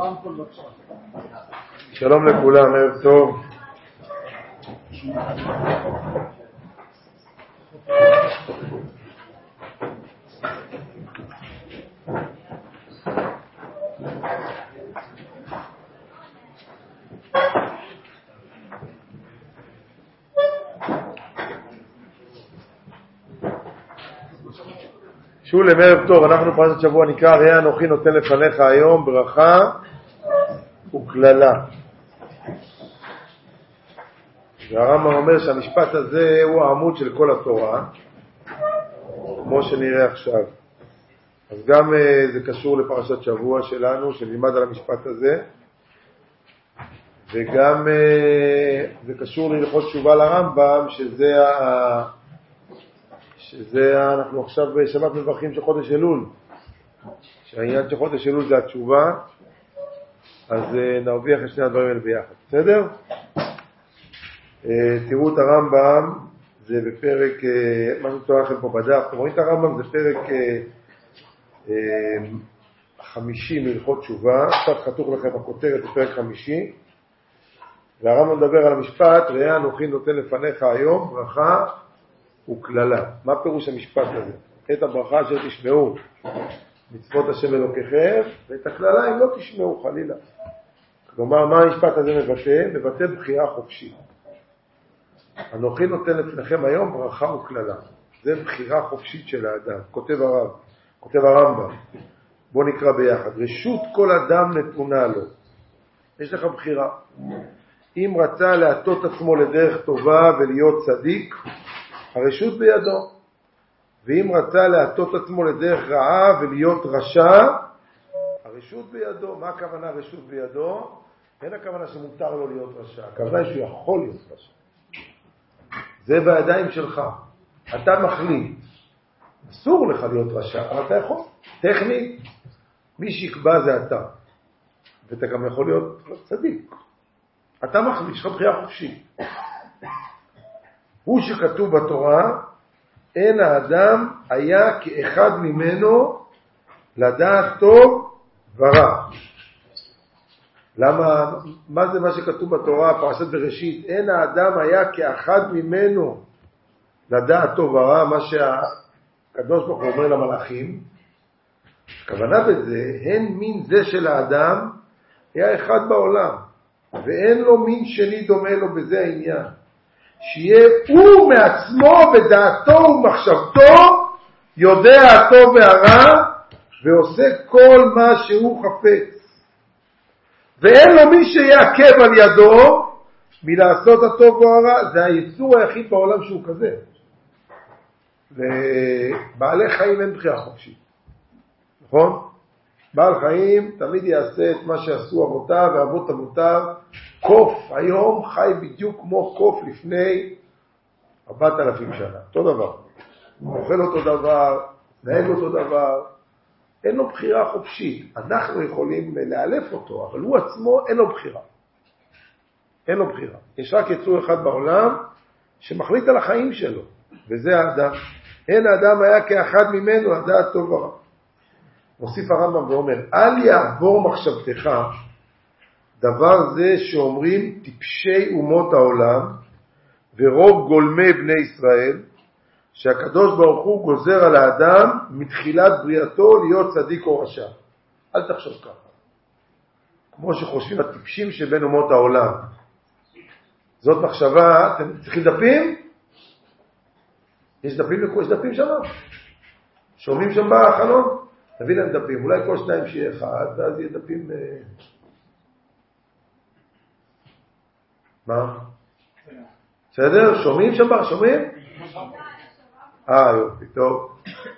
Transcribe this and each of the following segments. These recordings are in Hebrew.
שלום לכולם, ערב טוב. שולם, ערב טוב. אנחנו פרשת שבוע נקרא ראה אנוכי נותן לפניך היום ברכה וכללה. והרמב"ם אומר שהמשפט הזה הוא העמוד של כל התורה, כמו שנראה עכשיו. אז גם זה קשור לפרשת שבוע שלנו, שנלמד על המשפט הזה, וגם זה קשור להלכות תשובה לרמב"ם, שזה אנחנו עכשיו בשבת מברכים של חודש אלול, שהעניין של חודש אלול זה התשובה. אז נרוויח את שני הדברים האלה ביחד, בסדר? תראו את הרמב"ם, זה בפרק, מה שתואר לכם פה בדף, אתם רואים את הרמב"ם, זה פרק 50 מהלכות תשובה, קצת חתוך לכם הכותרת, זה פרק 50, והרמב"ם מדבר על המשפט, ראה אנוכי נותן לפניך היום ברכה וכללה. מה פירוש המשפט הזה? את הברכה אשר תשמעו מצוות השם אלוקיכם, ואת הכללה אם לא תשמעו חלילה. כלומר, מה המשפט הזה מבטא? מבטא בחירה חופשית. אנוכי נותן לפניכם היום ברכה וכללה. זה בחירה חופשית של האדם. כותב הרמב"ם. בוא נקרא ביחד. רשות כל אדם נתונה לו. יש לך בחירה. אם רצה להטות עצמו לדרך טובה ולהיות צדיק, הרשות בידו. ואם רצה להטות עצמו לדרך רעה ולהיות רשע, הרשות בידו. מה הכוונה רשות בידו? אין הכוונה שמותר לו להיות רשע. הכוונה היא שהוא יכול להיות רשע. זה בידיים שלך. אתה מחליט. אסור לך להיות רשע, אבל אתה יכול. טכנית, מי שיקבע זה אתה. ואתה גם יכול להיות צדיק. אתה מחליט, יש לך בחירה חופשית. הוא שכתוב בתורה, אין האדם היה כאחד ממנו לדעת טוב ורע. למה? מה זה מה שכתוב בתורה, פרשת בראשית? אין האדם היה כאחד ממנו לדעת טוב ורע, מה שהקדוש ברוך הוא אומר למלאכים. הכוונה בזה, הן מין זה של האדם היה אחד בעולם, ואין לו מין שני דומה לו. בזה העניין. שיהיה הוא מעצמו בדעתו ומחשבתו יודע הטוב והרע ועושה כל מה שהוא חפץ, ואין לו מי שיעכב על ידו מלעשות הטוב והרע. זה היצור היחיד בעולם שהוא כזה. לבעלי חיים אין בחירה חופשית, נכון? בעל חיים תמיד יעשה את מה שעשו אבותיו ואבות אבותיו. קוף היום חי בדיוק כמו קוף לפני 4,000 שנה, אותו דבר. אוכל אותו דבר, נהג אותו דבר. אין לו בחירה חופשית. אנחנו יכולים לאלף אותו, אבל הוא עצמו אין לו בחירה. אין לו בחירה. יש רק יצור אחד בעולם שמחליט על החיים שלו, וזה האדם. אין האדם היה כאחד ממנו לדעת טוב ורע. מוסיף הרמב"ם ואומר, אל יעבור מחשבתך דבר זה שאומרים טיפשי אומות העולם ורוב גולמי בני ישראל, שהקדוש ברוך הוא גוזר על האדם מתחילת בריאתו להיות צדיק או רשע. אל תחשוב ככה. כמו שחושבים הטיפשים שבין אומות העולם. זאת מחשבה. אתם צריכים דפים? יש דפים שם? שומעים שם בחלון? תביא להם דפים. אולי כל שניים שיהיה אחד, ואז יהיה דפים. מה? בסדר? שומעים שם? שומעים? יופי, טוב.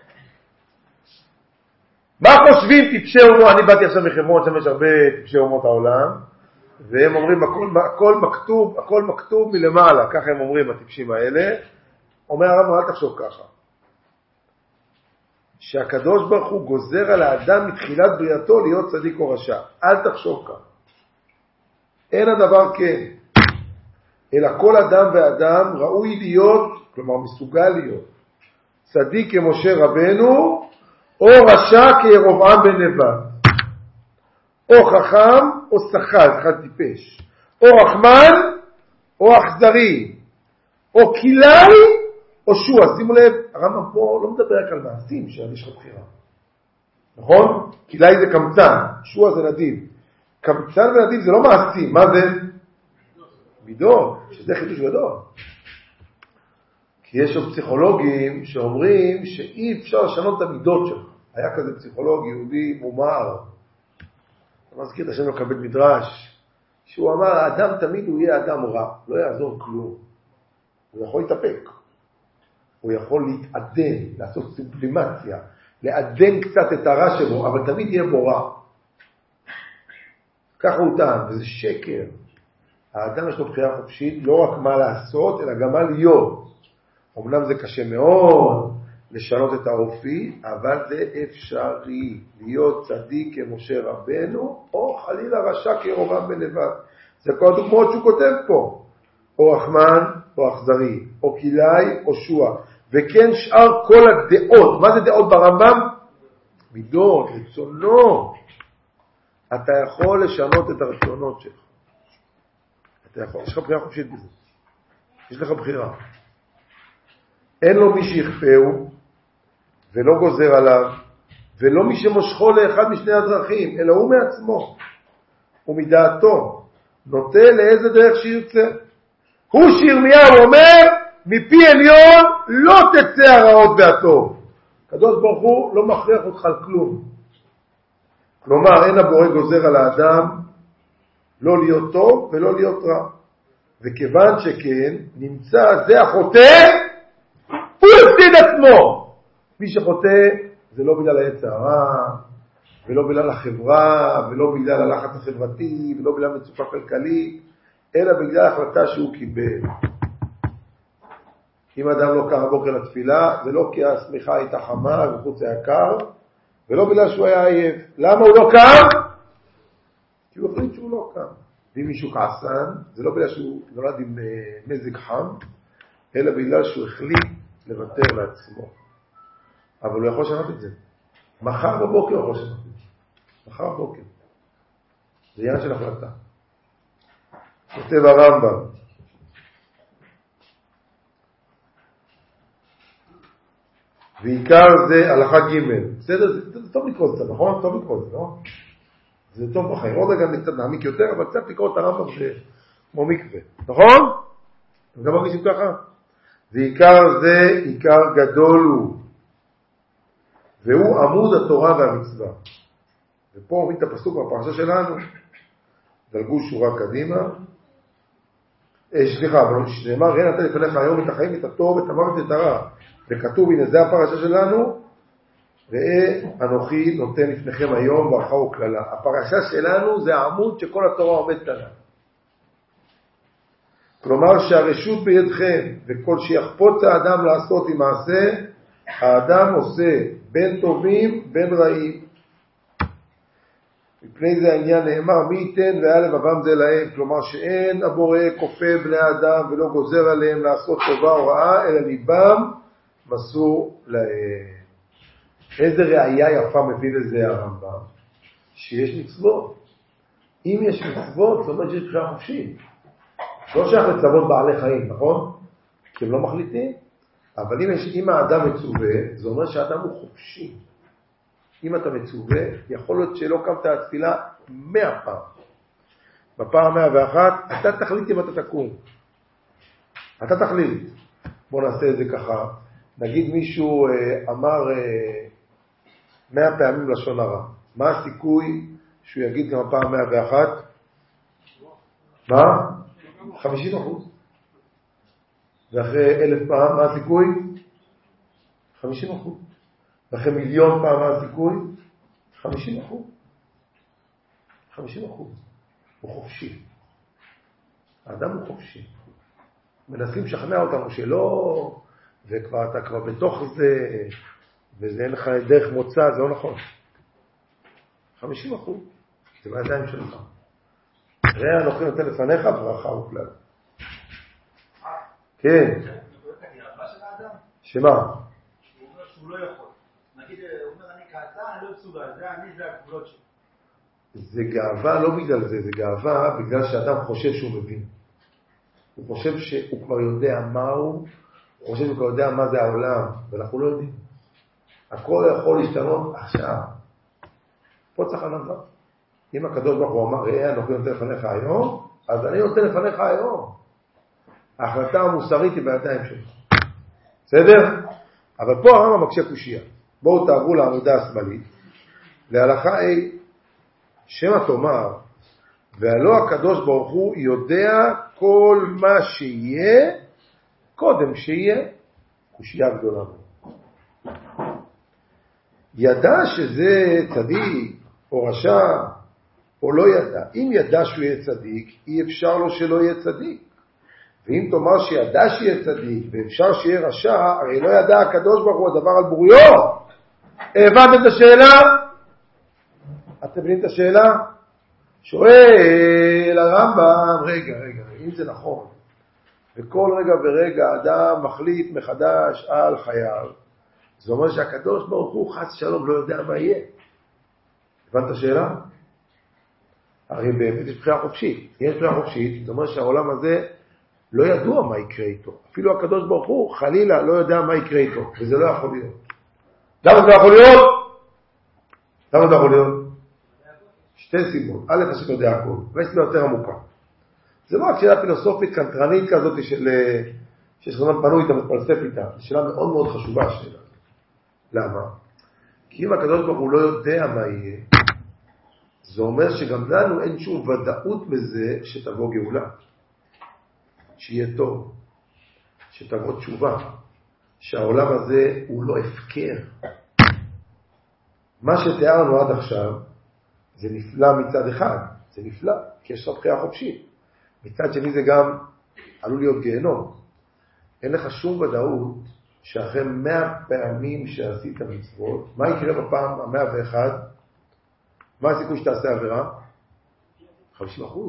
מה חושבים טיפשי אומות? אני באתי עכשיו מחברון, שם יש הרבה טיפשי אומות העולם, והם אומרים הכל מכתוב מלמעלה, ככה הם אומרים הטיפשים האלה. אומר הרב, אל תחשוב ככה. שהקדוש ברוך הוא גוזר על האדם מתחילת בריאתו להיות צדיק או רשע. אל תחשוב ככה. אין הדבר כן. אלא כל אדם ואדם ראוי להיות, כלומר מסוגל להיות, צדיק כמשה רבנו, או רשע כירבעם בן נבט, או חכם או שחל, אחד טיפש, או רחמן או אכזרי, או כילאי או שוע. שימו לב, הרמב"ם פה לא מדבר רק על מעשים שיש לך בחירה, נכון? כילאי זה קמצן, שוע זה נדיב. קמצן ונדיב זה לא מעשים, מה זה? מידות, שזה חידוש גדול. כי יש עוד פסיכולוגים שאומרים שאי אפשר לשנות את המידות שלך. היה כזה פסיכולוג יהודי מומר, אני מזכיר את השם לקבל מדרש, שהוא אמר, האדם תמיד הוא יהיה אדם רע, לא יעזור כלום. הוא יכול להתאפק, הוא יכול להתעדן, לעשות סובלימציה, לעדן קצת את הרע שלו, אבל תמיד יהיה בו רע. ככה הוא טען, וזה שקר. האדם יש לו בחירה חופשית, לא רק מה לעשות, אלא גם מה להיות. אמנם זה קשה מאוד לשנות את האופי, אבל זה אפשרי. להיות צדיק כמשה רבנו, או חלילה רשע כירובעם בן נבט. זה כל הדוגמאות שהוא כותב פה. או רחמן, או אכזרי, או כילאי, או שוע. וכן שאר כל הדעות. מה זה דעות ברמב"ם? מידות, רצונות. אתה יכול לשנות את הרצונות שלך. אתה יכול, יש לך בחירה חופשית בזה. יש לך בחירה. אין לו מי שיכפהו, ולא גוזר עליו, ולא מי שמושכו לאחד משני הדרכים, אלא הוא מעצמו, ומדעתו, נוטה לאיזה דרך שירצה. הוא שירמיהו אומר, מפי עליון לא תצא הרעות והטוב. הקדוש ברוך הוא לא מכריח אותך על כלום. כלומר, אין הבורא גוזר על האדם לא להיות טוב ולא להיות רע. וכיוון שכן, נמצא זה החוטא, הוא הפסיד עצמו. מי שחוטא זה לא בגלל העץ הרע, ולא בגלל החברה, ולא בגלל הלחץ החברתי, ולא בגלל מצוקה כלכלית, אלא בגלל ההחלטה שהוא קיבל. אם אדם לא קם בבוקר לתפילה, זה לא כי השמיכה הייתה חמה וחוץ היה קר, ולא בגלל שהוא היה עייף. למה הוא לא קם? כי הוא החליט שהוא לא קם. ואם מישהו כעסן, זה לא בגלל שהוא נולד עם מזג חם, אלא בגלל שהוא החליט לוותר לעצמו. אבל הוא יכול לשנות את זה. מחר בבוקר הוא יכול לשנות את זה. מחר בבוקר. זה עניין של החלטה. כותב הרמב"ם. ועיקר זה הלכה ג'. בסדר? זה טוב לקרוא את זה, נכון? טוב לקרוא את זה, לא? זה טוב בחיים. עוד רגע קצת נעמיק יותר, אבל קצת לקרוא את הרמב"ם כמו מקווה. נכון? אתם גם מרגישים ככה? ועיקר זה עיקר גדול הוא. והוא עמוד התורה והמצווה. ופה אומרים את הפסוק בפרשה שלנו. דלגו שורה קדימה. אבל שנאמר, ראה נתן לפניך היום את החיים, את הטוב, את המוות ואת הרע. וכתוב, הנה זה הפרשה שלנו. ראה אנוכי נותן לפניכם היום ברכה וכללה. הפרשה שלנו זה העמוד שכל התורה עומדת עליו. כלומר שהרשות בידכם, וכל שיחפוץ האדם לעשות עם מעשה, האדם עושה בין טובים בין רעים. מפני זה העניין נאמר, מי ייתן והיה לבבם זה להם. כלומר שאין הבורא כופה בני האדם ולא גוזר עליהם לעשות טובה או רעה, אלא ליבם מסור להם. איזה ראייה יפה מביא לזה הרמב"ם? שיש מצוות. אם יש מצוות, זאת אומרת שיש בחירה חופשית. לא שייך לצוות בעלי חיים, נכון? כי הם לא מחליטים. אבל אם האדם מצווה, זה אומר שהאדם הוא חופשי. אם אתה מצווה, יכול להיות שלא קמת התפילה 100 פעם. בפעם 101, אתה תחליט אם אתה תקום. אתה תחליט. בוא נעשה את זה ככה. נגיד מישהו אמר 100 פעמים לשון הרע. מה הסיכוי שהוא יגיד גם הפעם 101? מה? 50%. ואחרי 1,000 פעם, מה הסיכוי? 50%. ואחרי 1,000,000 פעם, מה הסיכוי? 50%. 50%. הוא חופשי. האדם הוא חופשי. מנסים לשכנע אותנו שלא, ואתה כבר בתוך זה, וזה אין לך דרך מוצא, זה לא נכון. 50%. זה בידיים שלך. ראה אנוכי נותן לפניך ברכה וכלל. כן. שמה? הוא אומר שהוא לא יכול. נגיד, הוא אומר אני כעצה, אני לא מסוגל. זה אני, זה הגבולות שלי. זה גאווה לא בגלל זה, זה גאווה בגלל שאדם חושב שהוא מבין. הוא חושב שהוא כבר יודע מהו, הוא חושב שהוא כבר יודע מה זה העולם, ואנחנו לא יודעים. הכל יכול להשתנות עכשיו. פה צריך ענווה. אם הקדוש ברוך הוא אמר, ראה, אנוכי נותן לפניך היום, אז אני נותן לפניך היום. ההחלטה המוסרית היא בידיים שלך. בסדר? אבל פה הרמב"ם מקשה קושיה. בואו תעברו לעמודה השמאלית. להלכה A, שמא תאמר, והלא הקדוש ברוך הוא יודע כל מה שיהיה, קודם שיהיה. קושיה גדולה. ידע שזה צדיק או רשע או לא ידע. אם ידע שהוא יהיה צדיק, אי אפשר לו שלא יהיה צדיק. ואם תאמר שידע שיהיה צדיק ואפשר שיהיה רשע, הרי לא ידע הקדוש ברוך הוא הדבר על בוריו. הבנתם את השאלה? אתם מבינים את השאלה? שואל הרמב"ם, רגע, אם זה נכון, וכל רגע ורגע אדם מחליט מחדש על חייו, זה אומר שהקדוש ברוך הוא חס שלום לא יודע מה יהיה. הבנת את השאלה? הרי באמת יש בחירה חופשית. יש בחירה חופשית, זה אומר שהעולם הזה לא ידוע מה יקרה איתו. אפילו הקדוש ברוך הוא חלילה לא יודע מה יקרה איתו, וזה לא יכול להיות. למה זה לא יכול להיות? למה זה לא יכול להיות? שתי סיבות. א', השם יודע הכל, ויש יותר עמוקה. זה לא רק שאלה פילוסופית קנטרנית כזאת שיש חזון פנוי איתה מתפלסף איתה. זו שאלה מאוד מאוד חשובה השאלה. למה? כי אם הקדוש ברוך הוא לא יודע מה יהיה, זה אומר שגם לנו אין שום ודאות בזה שתבוא גאולה. שיהיה טוב. שתבוא תשובה. שהעולם הזה הוא לא הפקר. מה שתיארנו עד עכשיו, זה נפלא מצד אחד. זה נפלא, כי יש לך בחירה חופשית. מצד שני זה גם עלול להיות גיהנום. אין לך שום ודאות שאחרי 100 פעמים שעשית מצוות, מה יקרה בפעם ה-101? מה הסיכוי שתעשה עבירה? 50%.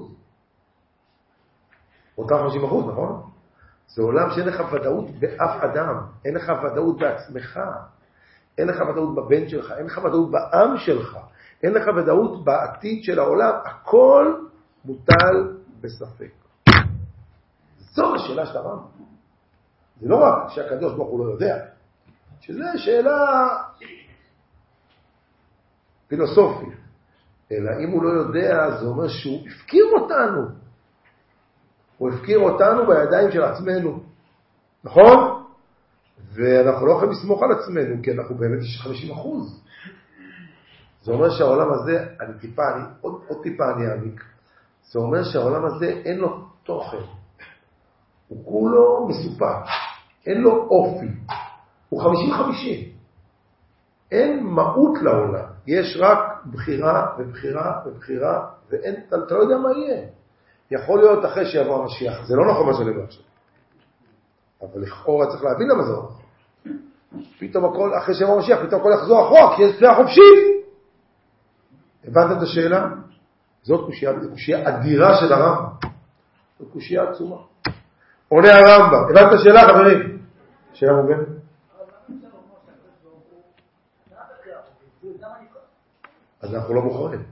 אותם 50%, נכון? זה עולם שאין לך ודאות באף אדם. אין לך ודאות בעצמך. אין לך ודאות בבן שלך. אין לך ודאות בעם שלך. אין לך ודאות בעתיד של העולם. הכל מוטל בספק. זו השאלה של הרמב"ם. זה לא רק שהקדוש ברוך הוא לא יודע, שזה שאלה פילוסופית, אלא אם הוא לא יודע, זה אומר שהוא הפקיר אותנו. הוא הפקיר אותנו בידיים של עצמנו. נכון? ואנחנו לא יכולים לסמוך על עצמנו, כי אנחנו באמת יש 50%. זה אומר שהעולם הזה, עוד טיפה אני אעמיק, זה אומר שהעולם הזה אין לו תוכן. הוא כולו מסופק. אין לו אופי. הוא 50-50. אין מהות לעולם. יש רק בחירה ובחירה ובחירה, ואין, אתה לא יודע מה יהיה. יכול להיות אחרי שיבוא המשיח. זה לא נכון מה שאני אומר עכשיו. אבל לכאורה צריך להבין למה זה לא נכון. פתאום הכל, אחרי שיבוא המשיח, פתאום הכל יחזור אחורה, כי יש בחירה חופשית. הבנת את השאלה? זאת קושיה אדירה של הרמב"ם. זאת קושיה עצומה. עונה הרמב"ם. הבנת את השאלה, חברים? שאלה מוגנת? אז אנחנו לא בוחרים.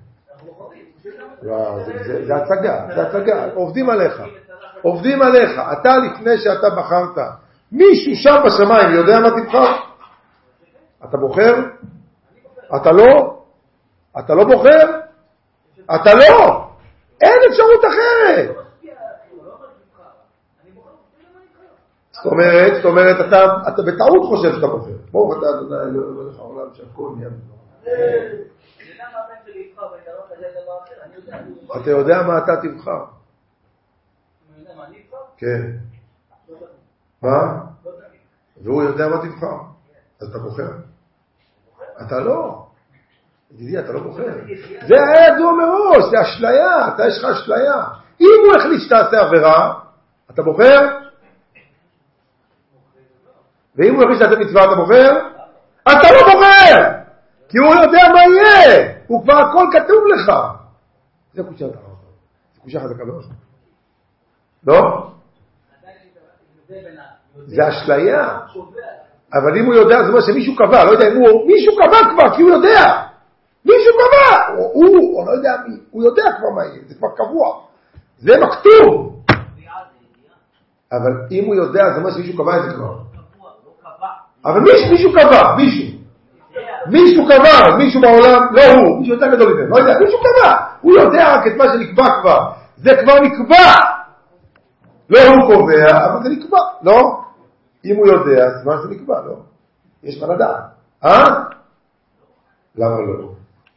זה הצגה, זה הצגה. עובדים עליך. עובדים עליך. אתה לפני שאתה בחרת, מישהו שם בשמיים יודע מה תבחר? אתה בוחר? אתה לא? אתה לא בוחר? אתה לא! אין אפשרות אחרת! זאת אומרת, אתה בטעות חושב שאתה בוחר. ברוך אתה, אדוני, לא לך עולם שהכל נהיה בזמן. אתה יודע מה אתה תבחר. כן. מה? והוא יודע מה תבחר. אז אתה בוחר. אתה לא. ידידי, אתה לא בוחר. זה היה ידוע מראש, זה אשליה, אתה יש לך אשליה. אם הוא החליט שתעשה עבירה, אתה בוחר? ואם הוא החליט שתעשה מצווה, אתה בוחר? אתה לא בוחר! כי הוא יודע מה יהיה. הוא כבר הכל כתוב לך. זה קושיה אתה חושב. זה קושיה חזקה מאוד. לא? זה מישהו קבע, הוא לא יודע מי, הוא יודע כבר מה יהיה, זה כבר קבוע, זה מכתוב. אבל אם הוא יודע, זה אומר שמישהו קבע את זה כבר. אבל מישהו קבע, מישהו קבע, מישהו בעולם, לא הוא, מישהו יותר גדול מזה, לא יודע, מישהו קבע, הוא יודע רק את מה שנקבע כבר, זה כבר נקבע. לא הוא קובע, אבל זה נקבע, לא? אם הוא יודע, אז מה זה נקבע, לא? יש מה לדעת. למה לא?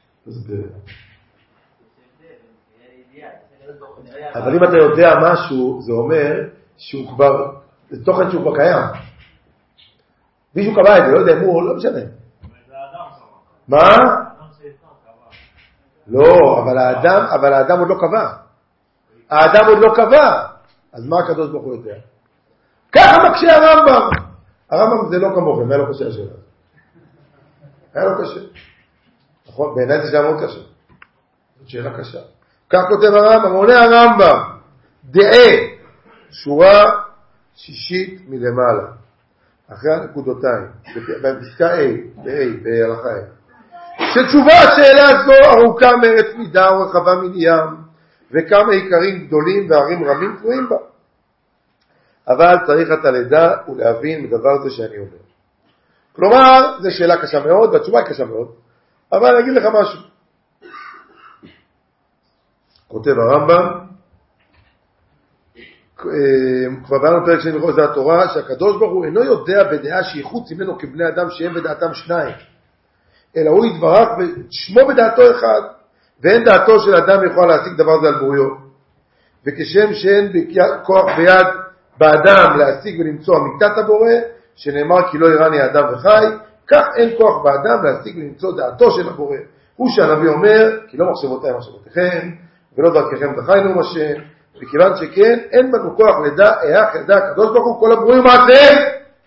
אבל אם אתה יודע משהו, זה אומר שהוא כבר, זה תוכן שהוא כבר קיים. מישהו קבע את זה, לא יודע אם הוא, לא משנה. מה? לא, אבל האדם עוד לא קבע. האדם עוד לא קבע. אז מה הקדוש ברוך הוא יודע? ככה מקשה הרמב"ם. הרמב"ם זה לא כמוכם, היה לו קשה השאלה. היה לו קשה. נכון, בעיניי זה שאלה מאוד קשה. זאת שאלה קשה. כך כותב הרמב"ם, עונה הרמב"ם, דעה, שורה שישית מלמעלה, אחרי הנקודותיים, בפסקה A, בהלכה A, שתשובה השאלה זו ארוכה מארץ מידה ורחבה מן ים, וכמה עיקרים גדולים וערים רבים תלויים בה. אבל צריך אתה לדע ולהבין בדבר זה שאני אומר. כלומר, זו שאלה קשה מאוד, והתשובה היא קשה מאוד, אבל אני אגיד לך משהו. כותב הרמב"ם, כבר באנו פרק שני מחוז התורה, שהקדוש ברוך הוא אינו יודע בדעה שהיא חוץ ממנו כבני אדם שהם בדעתם שניים, אלא הוא יתברך ושמו בדעתו אחד, ואין דעתו של אדם יכולה להשיג דבר זה על בוריו. וכשם שאין כוח ביד באדם להשיג ולמצוא אמיתת הבורא, שנאמר כי לא יראני האדם וחי, כך אין כוח באדם להשיג ולמצוא דעתו של הבורא. הוא שהנביא אומר, כי לא מחשבותיי מחשבותיכם, ולא דרככם דחיינו השם, וכיוון שכן, אין בנו כוח לדע, איך ידע הקדוש ברוך הוא כל הברואים מעשיהם.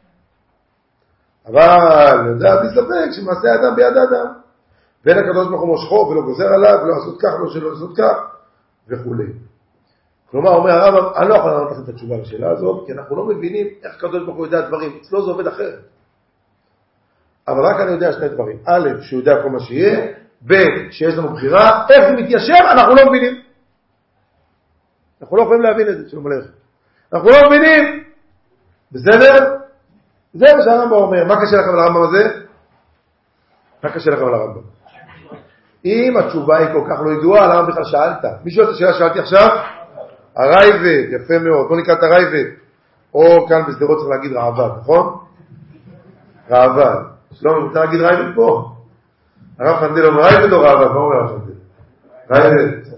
אבל ידע בלי ספק שמעשה האדם ביד האדם. ואין הקדוש ברוך הוא מושכו ולא גוזר עליו, ולא לעשות כך, לא שלא לעשות כך, וכו'. כלומר, אומר הרב, אני לא יכול לענות לכם את התשובה לשאלה הזאת, כי אנחנו לא מבינים איך הקדוש ברוך הוא יודע דברים. אצלו זה עובד אחרת. אבל רק אני יודע שני דברים. א', שהוא יודע כל מה שיהיה, ב', שיש לנו בחירה, איך זה מתיישב, אנחנו לא מבינים. אנחנו לא יכולים להבין את זה, שלום עליכם. אנחנו לא מבינים. בסדר? זה מה שהרמב"ם אומר. מה קשה לכם על הרמב"ם הזה? מה קשה לכם על הרמב"ם? אם התשובה היא כל כך לא ידועה, למה בכלל שאלת? מישהו את השאלה שאלתי עכשיו? הרייבד, יפה מאוד. בוא נקרא את הרייבד. או כאן בסדרות צריך להגיד רעבד, נכון? רעבד. שלום, רוצה להגיד רייבד פה? הרב חנדל אומר רייבד או רעבד? מה אומר הרב חנדל? רייבד.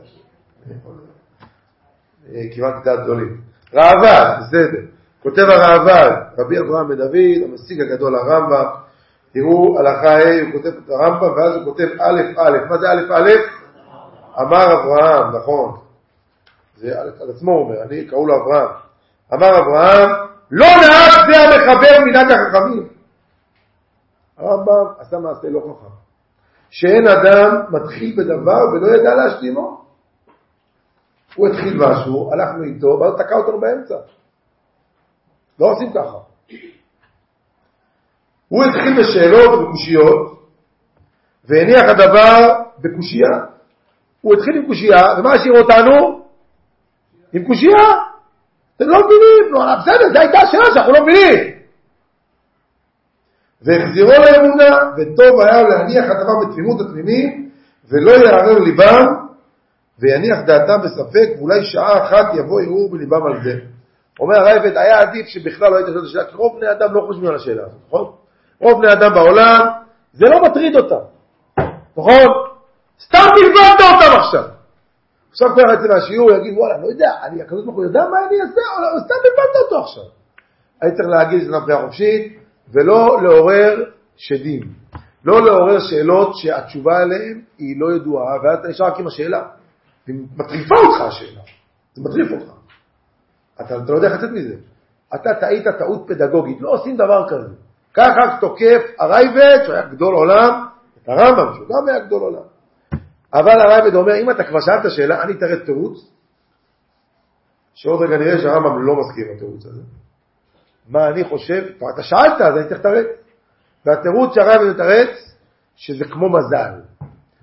כמעט דעת גדולים. רעבד, בסדר. כותב הרעבד, רבי אברהם בן דוד, המשיג הגדול הרמב"ם. תראו, הלכה ה' הוא כותב את הרמב"ם, ואז הוא כותב א' א'. מה זה א' א'? אמר אברהם, נכון. זה על עצמו הוא אומר, אני קראו לו אברהם. אמר אברהם, לא נהג זה המחבר מנהג החכמים. הרמב"ם עשה מעשה לא חכם. שאין אדם מתחיל בדבר ולא ידע להשלימו. הוא התחיל משהו, הלכנו איתו, ואז תקע אותנו באמצע. לא עושים ככה. הוא התחיל בשאלות ובקושיות, והניח הדבר בקושייה. הוא התחיל עם קושייה, ומה השאיר אותנו? עם קושייה. אתם לא מבינים, לא, בסדר, זה הייתה השאלה שאנחנו לא מבינים. והחזירו לאמונה, וטוב היה להניח הדבר בתמימות התמימים, ולא יערער ליבם, ויניח דעתם בספק, ואולי שעה אחת יבוא ערעור בליבם על זה. אומר הרייבד, היה עדיף שבכלל לא היית שואלת השאלה, כי רוב בני אדם לא חושבים על השאלה הזאת, נכון? רוב בני אדם בעולם, זה לא מטריד אותם, נכון? סתם בלבלת אותם עכשיו. עכשיו כבר יצא מהשיעור, יגיד, וואלה, לא יודע, אני הקדוש ברוך הוא יודע מה אני אעשה, או סתם בלבלת אותו עכשיו. אני צריך להגיד את זה נבחירה חופשית, ולא לעורר שדים. לא לעורר שאלות שהתשובה עליהן היא לא ידועה, ואז אתה נשאר רק עם השאלה. היא מטריפה אותך השאלה. זה מטריף אותך. אתה לא יודע איך לצאת מזה. אתה טעית טעות פדגוגית, לא עושים דבר כזה. ככה תוקף הרייבד, שהוא היה גדול עולם, את הרמב"ם, שהוא גם היה גדול עולם. אבל הרייבד אומר, אם אתה כבר שאלת שאלה, אני אתרץ תירוץ, שעוד רגע נראה שהרמב"ם לא מסכים לתירוץ הזה. מה אני חושב? אתה שאלת, אז אני צריך לתרץ. והתירוץ שהרייבד מתרץ, שזה כמו מזל.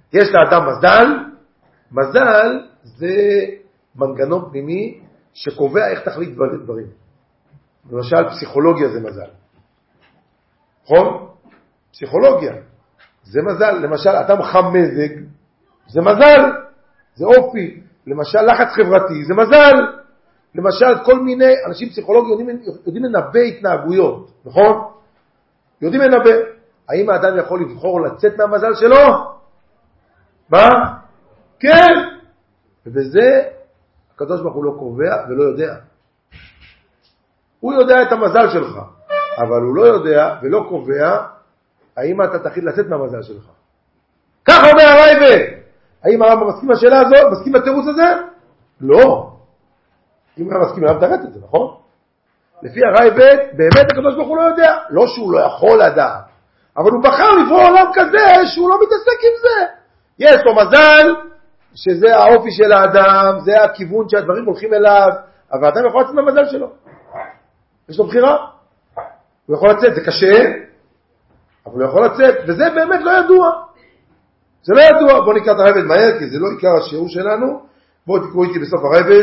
יש לאדם מזל, מזל זה מנגנון פנימי שקובע איך תחליט דברים. למשל פסיכולוגיה זה מזל. נכון? פסיכולוגיה זה מזל. למשל אדם חם מזג זה מזל, זה אופי. למשל לחץ חברתי זה מזל. למשל כל מיני אנשים פסיכולוגיים יודעים לנבא התנהגויות, נכון? יודעים לנבא. האם האדם יכול לבחור לצאת מהמזל שלו? מה? כן. ובזה הקדוש ברוך הוא לא קובע ולא יודע. הוא יודע את המזל שלך, אבל הוא לא יודע ולא קובע האם אתה תחליט לצאת מהמזל שלך. כך אומר הרייבד. האם הרמב"ם מסכים לשאלה הזו? מסכים לתירוץ הזה? לא. אם הוא מסכים אליו תראה את זה, נכון? לפי הרייבד, באמת הקדוש ברוך הוא לא יודע. לא שהוא לא יכול לדעת, אבל הוא בחר לברוא עולם כזה שהוא לא מתעסק עם זה. יש לו מזל, שזה האופי של האדם, זה הכיוון שהדברים הולכים אליו, אבל האדם יכול לצאת מהמזל שלו. יש לו בחירה. הוא יכול לצאת, זה קשה, אבל הוא יכול לצאת, וזה באמת לא ידוע. זה לא ידוע. בואו נקרא את הרייבד מהר, כי זה לא עיקר השיעור שלנו. בואו תקראו איתי בסוף הרייבד.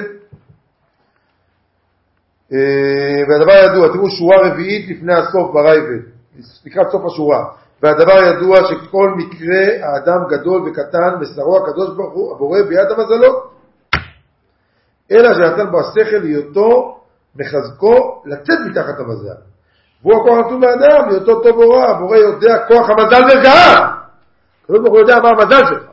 והדבר ידוע, תראו שורה רביעית לפני הסוף ברייבד, לקראת סוף השורה. והדבר ידוע שכל מקרה האדם גדול וקטן בשרו הקדוש ברוך הוא הבורא ביד המזלות, אלא שנתן בו השכל להיותו מחזקו לצאת מתחת המזל. והוא הכוח נתון לאדם להיותו טוב או רע. הבורא יודע כוח המזל ורגעה. הקדוש ברוך הוא יודע מה המזל שלך.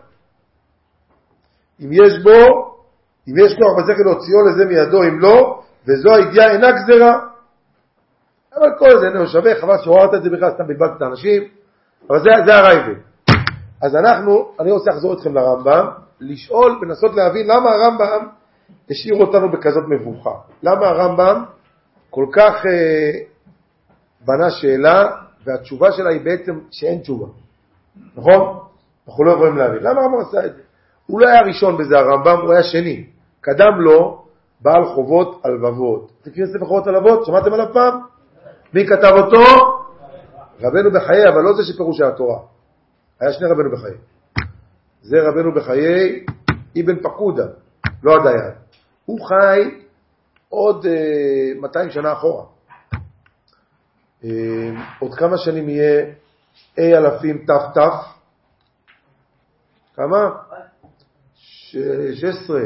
אם יש כוח בשכל להוציאו לזה מידו, אם לא, וזו הידיעה אינה גזרה. אבל כל זה אינו שווה, חבל שהוררת את זה בכלל, סתם בלבלת את האנשים, אבל זה הרייבד. אז אני רוצה לחזור אתכם לרמב"ם, לשאול ונסות להבין למה הרמב"ם השאיר אותנו בכזאת מבוכה. למה הרמב"ם כל כך בנה שאלה, והתשובה שלה היא בעצם שאין תשובה. נכון? אנחנו לא יכולים להבין. למה הרמב"ם עשה את זה? הוא לא היה ראשון בזה הרמב"ם, הוא היה שני. קדם לו בעל חובות הלבבות. תקראו ספר חובות הלבבות, שמעתם עליו פעם? מי כתב אותו? רבנו בחיי, אבל לא זה שפירוש התורה. היה שני רבנו בחיי. זה רבנו בחיי אבן פקודה, לא הדיין. הוא חי עוד 200 שנה אחורה. עוד כמה שנים יהיה אלפים תף. כמה? 16,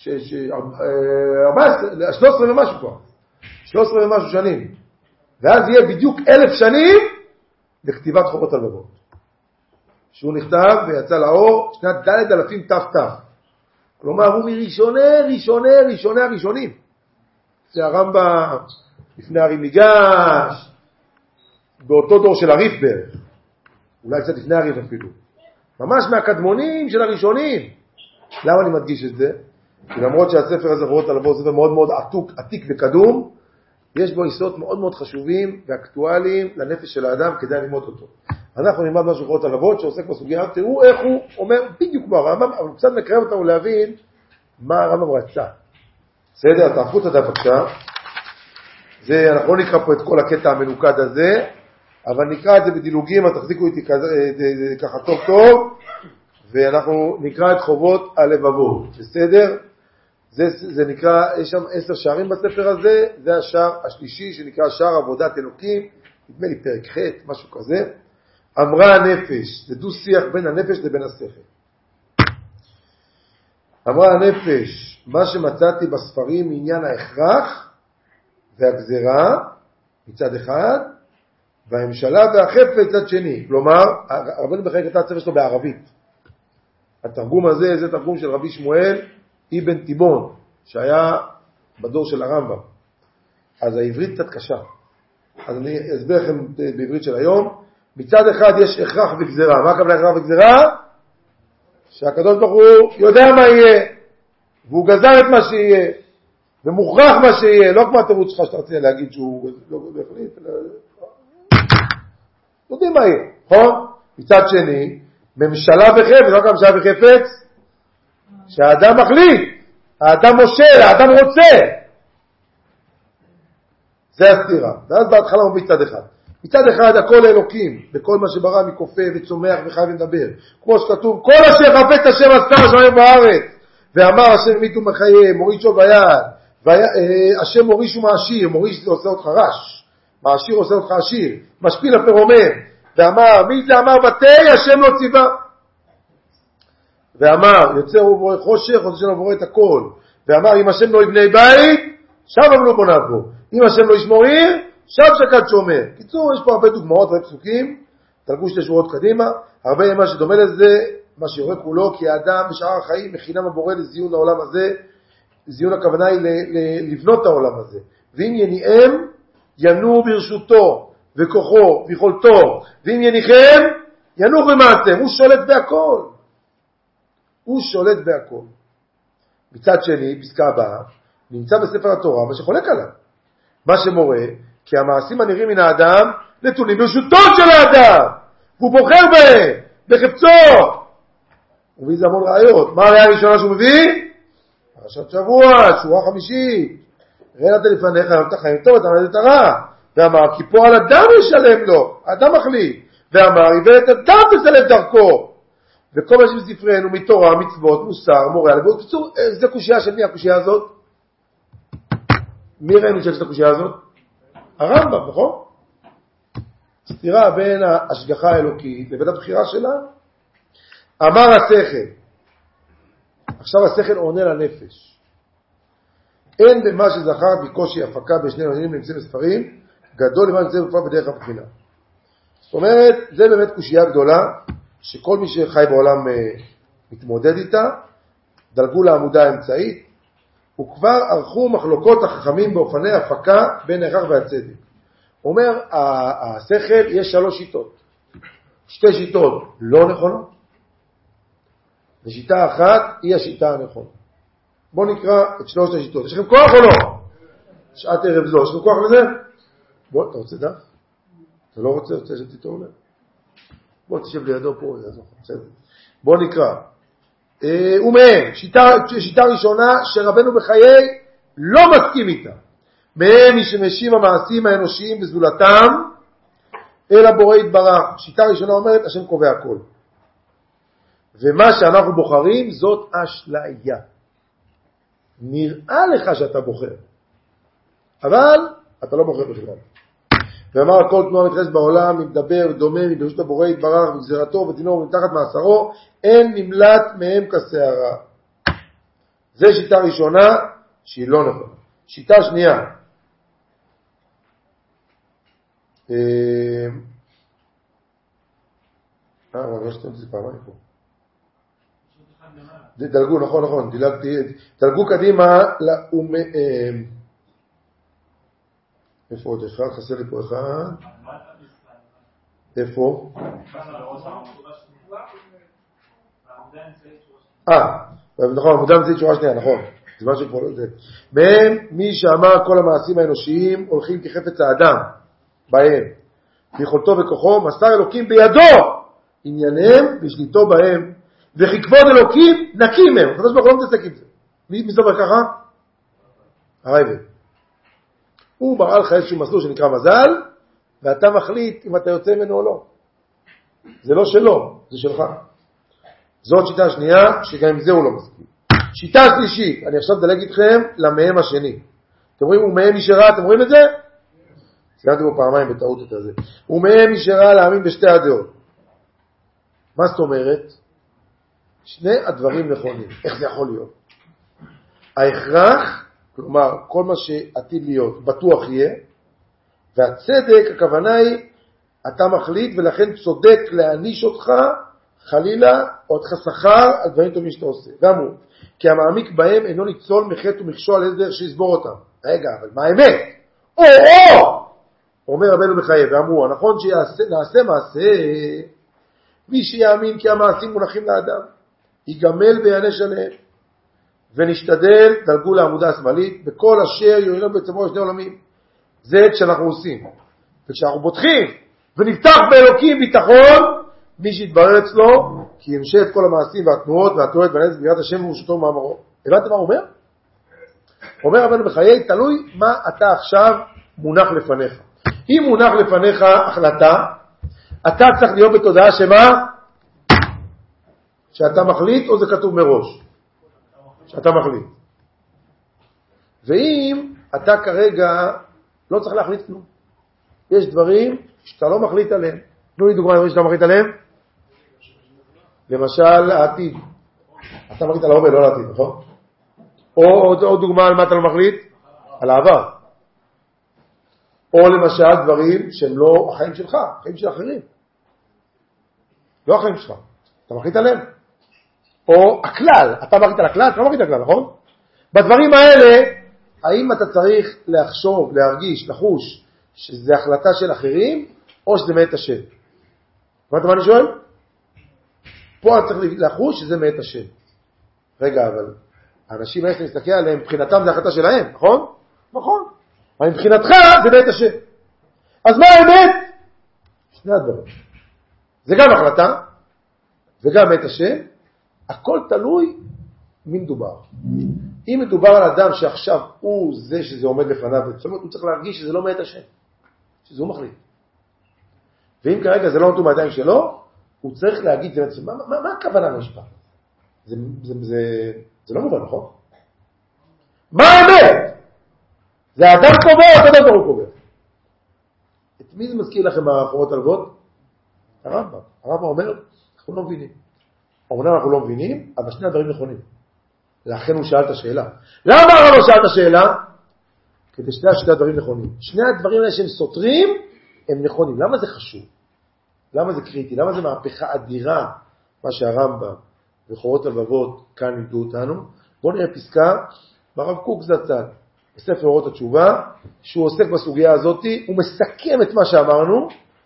14, 13 ומשהו כבר. 13 ומשהו שנים. ואז יהיה בדיוק 1000 שנים לכתיבת חובות הלבבות. שהוא נכתב ויצא לאור שנת ד' אלפים תף. כלומר, הוא מראשוני הראשונים. זה הרמב"ם לפני הרי מיגש, באותו דור של הריף בערך. אולי קצת לפני הריף אפילו. ממש מהקדמונים של הראשונים. למה אני מדגיש את זה? כי למרות שהספר הזה חובות הלבבות הוא ספר מאוד מאוד עתיק וקדום, יש בו יסודות מאוד מאוד חשובים ואקטואליים לנפש של האדם, כדאי ללמוד אותו. אנחנו נלמד משהו חובות הלבבות שעוסק בסוגיה, תראו איך הוא אומר בדיוק כמו הרמב"ם, אבל קצת מקרב אותנו להבין מה הרמב"ם רצה. בסדר, תהפכו את הדף בבקשה. אנחנו לא נקרא פה את כל הקטע המנוקד הזה, אבל נקרא את זה בדילוגים, אז תחזיקו איתי ככה טוב, ואנחנו נקרא את חובות הלבבות. בסדר? זה נקרא, יש שם 10 שערים בספר הזה, זה השער השלישי שנקרא שער עבודת אלוקים, נדמה לי פרק ח', משהו כזה. אמרה הנפש, זה דו שיח בין הנפש לבין השכל. אמרה הנפש, מה שמצאתי בספרים מעניין ההכרח והגזרה מצד אחד, והממשלה והחפץ מצד שני. כלומר, רבנו בחיי כתב הספר שלו בערבית. התרגום הזה זה תרגום של רבי שמואל אבן תיבון, שהיה בדור של הרמב"ם. אז העברית קצת קשה. אז אני אסביר לכם בעברית של היום. מצד אחד יש הכרח וגזרה. מה הכוונה הכרח וגזרה? שהקדוש ברוך הוא יודע מה יהיה, והוא גזר את מה שיהיה, ומוכרח מה שיהיה, לא כמו התירוץ שלך שאתה רוצה להגיד שהוא לא בהחליט, יודעים מה יהיה, נכון? מצד שני, ממשלה וחפץ, לא כמו ממשלה וחפץ, שהאדם מחליט, האדם מושל, האדם רוצה. זה הסתירה. ואז בהתחלה הוא מצד אחד. מצד אחד הכל אלוקים, בכל מה שברא מכופה וצומח וחי ומדבר. כמו שכתוב, כל אשר חפץ השם עשה השמיים בארץ, ואמר השם ממית ומחיה, מוריש שוב ביד, השם מוריש ומעשיר, מוריש זה עושה אותך רש, מעשיר עושה אותך עשיר, משפיל הפרומם, ואמר, מי זה אמר בתי, השם לא ציווה. ואמר, יוצר ובורא חושך, השם לא בורא את הכל. ואמר, אם השם לא יבנה בית, שם לא בונה בו. אם השם לא ישמור עיר, שם שקד שומר. קיצור, יש פה הרבה דוגמאות ופסוקים, תלגו שתי שורות קדימה, הרבה מה שדומה לזה, מה שיורה כולו, כי האדם בשאר החיים מכינם הבורא לזיון העולם הזה, זיון הכוונה היא לבנות את העולם הזה. ואם יניעם, ינוע ברשותו, וכוחו, ויכולתו, ואם יניחם, ינוח במעשיהם. הוא שולט בהכל. הוא שולט בהכל. מצד שני, פסקה הבאה, נמצא בספר התורה, מה שחולק עליו. מה שמורה, כי המעשים הנראים מן האדם, נתונים ברשותו של האדם. והוא בוחר בהם, בחפצו. הוא מביא זה המון ראיות. מה הראיה הראשונה שהוא מביא? פרשת שבוע, שורה 50. ראה נתן לפניך, יום את החיים טוב, אתה נתן את הרע. ואמר, כי פה על אדם ישלם לו, האדם מחליט. ואמר, יבאת אדם תסלם דרכו. וכל מה שבספרינו מתורה, מצוות, מוסר, מורה. בקיצור, זה קושיה של מי הקושיה הזאת? מי ראינו שיש את הקושיה הזאת? הרמב"ם, נכון? סתירה בין ההשגחה האלוקית לבין הבחירה שלה. אמר השכל. עכשיו השכל עונה לנפש. אין במה שזכר בקושי הפקה בשני עניינים נמצאים בספרים, גדול למה נמצא בפרט בדרך הבחינה. זאת אומרת, זה באמת קושיה גדולה, שכל מי שחי בעולם מתמודד איתה, דלגו לעמודה האמצעית, וכבר ערכו מחלוקות החכמים באופני הפקה בין ההכרח והצדק. אומר, השכל יש 3 שיטות. 2 שיטות לא נכונות, ושיטה אחת היא השיטה הנכונה. בואו נקרא את 3 השיטות. יש לכם כוח או לא? שעת ערב זו, יש לכם כוח לזה? בוא, אתה רוצה דף? אתה לא רוצה שתיתור להם? בוא תשב לידו פה, בוא נקרא. ומהם, שיטה ראשונה שרבנו בחיי לא מסכים איתה. מהם היא שמשים המעשים האנושיים בזולתם אל הבורא יתברך. שיטה ראשונה אומרת, השם קובע הכל. ומה שאנחנו בוחרים זאת אשליה. נראה לך שאתה בוחר, אבל אתה לא בוחר בכלל. ואמר כל תנועה מתרחש בעולם, מדבר, דומה, מדרשות הבורא יתברך, בגזירתו ודינו ומתחת מאסרו, אין נמלט מהם כשערה. זה שיטה ראשונה שהיא לא נכונה. שיטה שנייה, אבל לא שתיים את זה פעמיים פה. דלגו, נכון, דלגו קדימה, איפה עוד אחד? חסר לי פה אחד. איפה? נכון, עמודה אמצעית שורה שנייה, נכון. זה משהו פה, זה. מהם, מי שאמר כל המעשים האנושיים הולכים כחפץ האדם, בהם. ביכולתו וכוחו, מסר אלוקים בידו, ענייניהם בשליטו בהם, וכי כבוד אלוקים נקים מהם. הקדוש ברוך הוא לא מתעסק עם זה. מי סובר ככה? הרייבד. הוא ברא לך איזשהו מסלול שנקרא מזל, ואתה מחליט אם אתה יוצא ממנו או לא. זה לא שלו, זה שלך. זאת שיטה שנייה, שגם עם זה הוא לא מסכים. שיטה שלישית, אני עכשיו דלג איתכם למהם השני. אתם רואים, הוא מהם ישרה, אתם רואים את זה? סיימתי בו פעמיים בטעות את זה. הוא מהם ישרה להאמין בשתי הדעות. מה זאת אומרת? שני הדברים נכונים. איך זה יכול להיות? ההכרח, כלומר, כל מה שעתיד להיות בטוח יהיה, והצדק, הכוונה היא, אתה מחליט ולכן צודק להעניש אותך, חלילה, או אותך שכר על דברים טובים שאתה עושה. ואמרו, כי המעמיק בהם אינו ניצול מחטא ומכשול על איזה דרך שיסבור אותם. רגע, אבל מה האמת? או! אומר רבנו בחיי, ואמרו, נכון שנעשה מעשה, מי שיאמין כי המעשים מונחים לאדם, יגמל ויענש עליהם. ונשתדל, דלגו לעמודה השמאלית, בכל אשר יועיל בצבוע שני עולמים. זה כשאנחנו עושים. וכשאנחנו בוטחים, ונפתח באלוקים ביטחון, מי שיתברר אצלו, כי ימשה את כל המעשים והתנועות והתועלת והנזק בגלל השם ורשותו ומאמרו. הבנתם מה הוא אומר? אומר רבנו בחיי, תלוי מה אתה עכשיו מונח לפניך. אם מונח לפניך החלטה, אתה צריך להיות בתודעה שמה? שאתה מחליט או זה כתוב מראש? שאתה מחליט. ואם אתה כרגע לא צריך להחליט כלום, יש דברים שאתה לא מחליט עליהם. תנו לי דוגמה שאתה מחליט עליהם. למשל העתיד. אתה מחליט על ההווה, לא על העתיד, נכון? או דוגמה על מה אתה לא מחליט? על העבר. או למשל דברים שהם לא החיים שלך, החיים של אחרים. לא החיים שלך. אתה מחליט עליהם. או הכלל. אתה מחליט על הכלל, אתה לא מחליט על הכלל, נכון? בדברים האלה, האם אתה צריך לחשוב, להרגיש, לחוש, שזה החלטה של אחרים, או שזה מאת השם? הבנת מה אני שואל? פה אתה צריך לחוש שזה מאת השם. רגע, אבל האנשים האלה להסתכל עליהם, מבחינתם זה החלטה שלהם, נכון? נכון. אבל מבחינתך זה מאת השם. אז מה האמת? שני הדברים. זה גם החלטה, וגם מאת השם. הכל תלוי מי מדובר. אם מדובר על אדם שעכשיו הוא זה שזה עומד לפניו, הוא צריך להרגיש שזה לא מאת השם, שזה הוא מחליט. ואם כרגע זה לא נתון מהידיים שלו, הוא צריך להגיד, מה הכוונה למשפט? זה לא מובן, נכון? מה האמת? זה האדם קובע או הקדוש ברוך הוא קובע? את מי זה מזכיר לכם בחורות הלוות? הרמב"ם. הרמב"ם אומר, אנחנו לא מבינים. אומנם אנחנו לא מבינים, אבל שני הדברים נכונים. לכן הוא שאל את השאלה. למה הרמב"ם שאל את השאלה? כדי שני הדברים נכונים. שני הדברים האלה שהם סותרים, הם נכונים. למה זה חשוב? למה זה קריטי? למה זה מהפכה אדירה, מה שהרמב"ם וחורות הלבבות כאן לימדו אותנו? בואו נראה פסקה, ברב קוק זצ"ל, בספר אורות התשובה, שהוא עוסק בסוגיה הזאת, הוא מסכם את מה שאמרנו,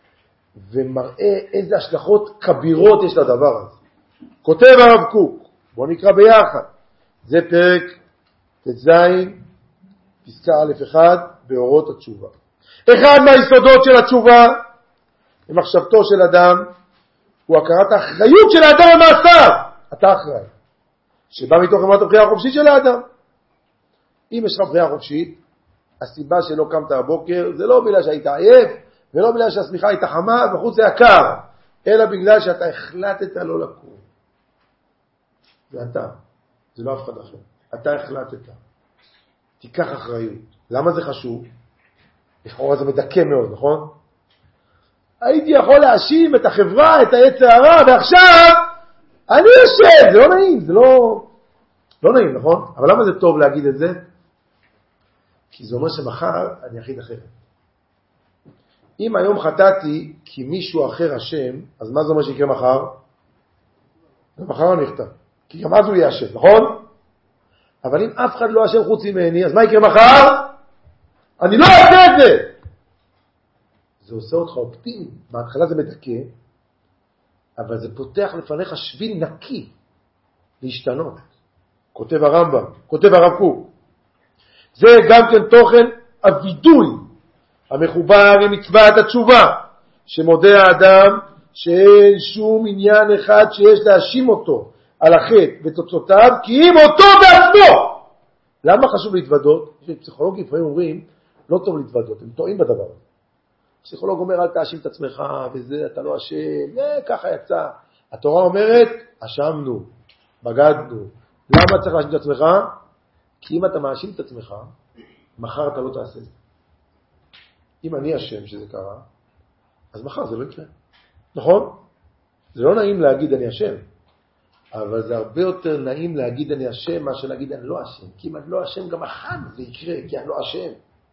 ומראה איזה השלכות כבירות יש לדבר הזה. כותב הרב קוק, בואו נקרא ביחד, זה פרק ט"ז, פסקה א'1 באורות התשובה. אחד מהיסודות של התשובה, במחשבתו של אדם, הוא הכרת האחריות של האדם במעשיו. אתה אחראי. שבא מתוך אמרת הבחירה החופשית של האדם. אם יש לך בחירה חופשית, הסיבה שלא קמת הבוקר, זה לא בגלל שהיית עייף, ולא בגלל שהסמיכה הייתה חמה, וחוץ זה יקר, אלא בגלל שאתה החלטת לא לקום. זה אתה. זה לא אף אחד אחר. אתה החלטת. תיקח אחריות. למה זה חשוב? לכאורה זה מדכא מאוד, נכון? הייתי יכול להאשים את החברה, את היצר הרע, ועכשיו אני יושב, זה לא נעים, זה לא נעים, נכון? אבל למה זה טוב להגיד את זה? כי זה אומר שמחר אני אחיד אחרת. אם היום חטאתי כי מישהו אחר אשם, אז מה זה אומר שיקרה מחר? ומחר אני נכתב. כי גם אז הוא יהיה אשם, נכון? אבל אם אף אחד לא אשם חוץ ממני, אז מה יקרה מחר? אני לא אעשה את זה! זה עושה אותך אופטימי. בהתחלה זה מדכא, אבל זה פותח לפניך שביל נקי להשתנות. כותב הרמב"ם, כותב הרב קוק. זה גם כן תוכן הווידוי המחובר למצוות התשובה, שמודה האדם שאין שום עניין אחד שיש להאשים אותו על החטא ותוצאותיו, כי אם אותו בעצמו. למה חשוב להתוודות? פסיכולוגים לפעמים אומרים, לא טוב להתוודות, הם טועים בדבר הזה. פסיכולוג אומר, אל תאשים את עצמך, וזה, אתה לא אשם, ככה יצא. התורה אומרת, אשמנו, בגדנו. למה צריך להאשים את עצמך? כי אם אתה מאשים את עצמך, מחר אתה לא תעשה זה. אם אני אשם שזה קרה, אז מחר זה לא יקרה. נכון? זה לא נעים להגיד אני אשם, אבל זה הרבה יותר נעים להגיד אני אשם, מאשר להגיד אני לא אשם. כי אם אני לא אשם, גם מחר זה יקרה, כי אני לא אשם.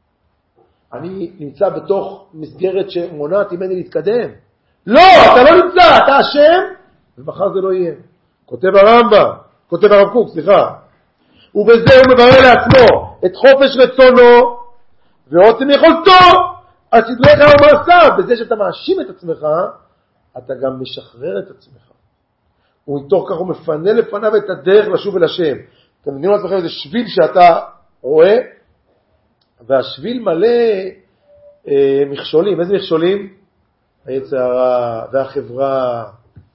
אני נמצא בתוך מסגרת שמונעת ממני להתקדם. לא, אתה לא נמצא, אתה אשם, ומחר זה לא יהיה. כותב הרמב"ם, כותב הרב קוק, סליחה. ובזה הוא מברר לעצמו את חופש רצונו ועוצם יכולתו על סדריך ומעשיו. בזה שאתה מאשים את עצמך, אתה גם משחרר את עצמך. ומתוך כך הוא מפנה לפניו את הדרך לשוב אל השם. אתם מבינים לעצמכם איזה שביל שאתה רואה, והשביל מלא מכשולים. איזה מכשולים? היצר הרע והחברה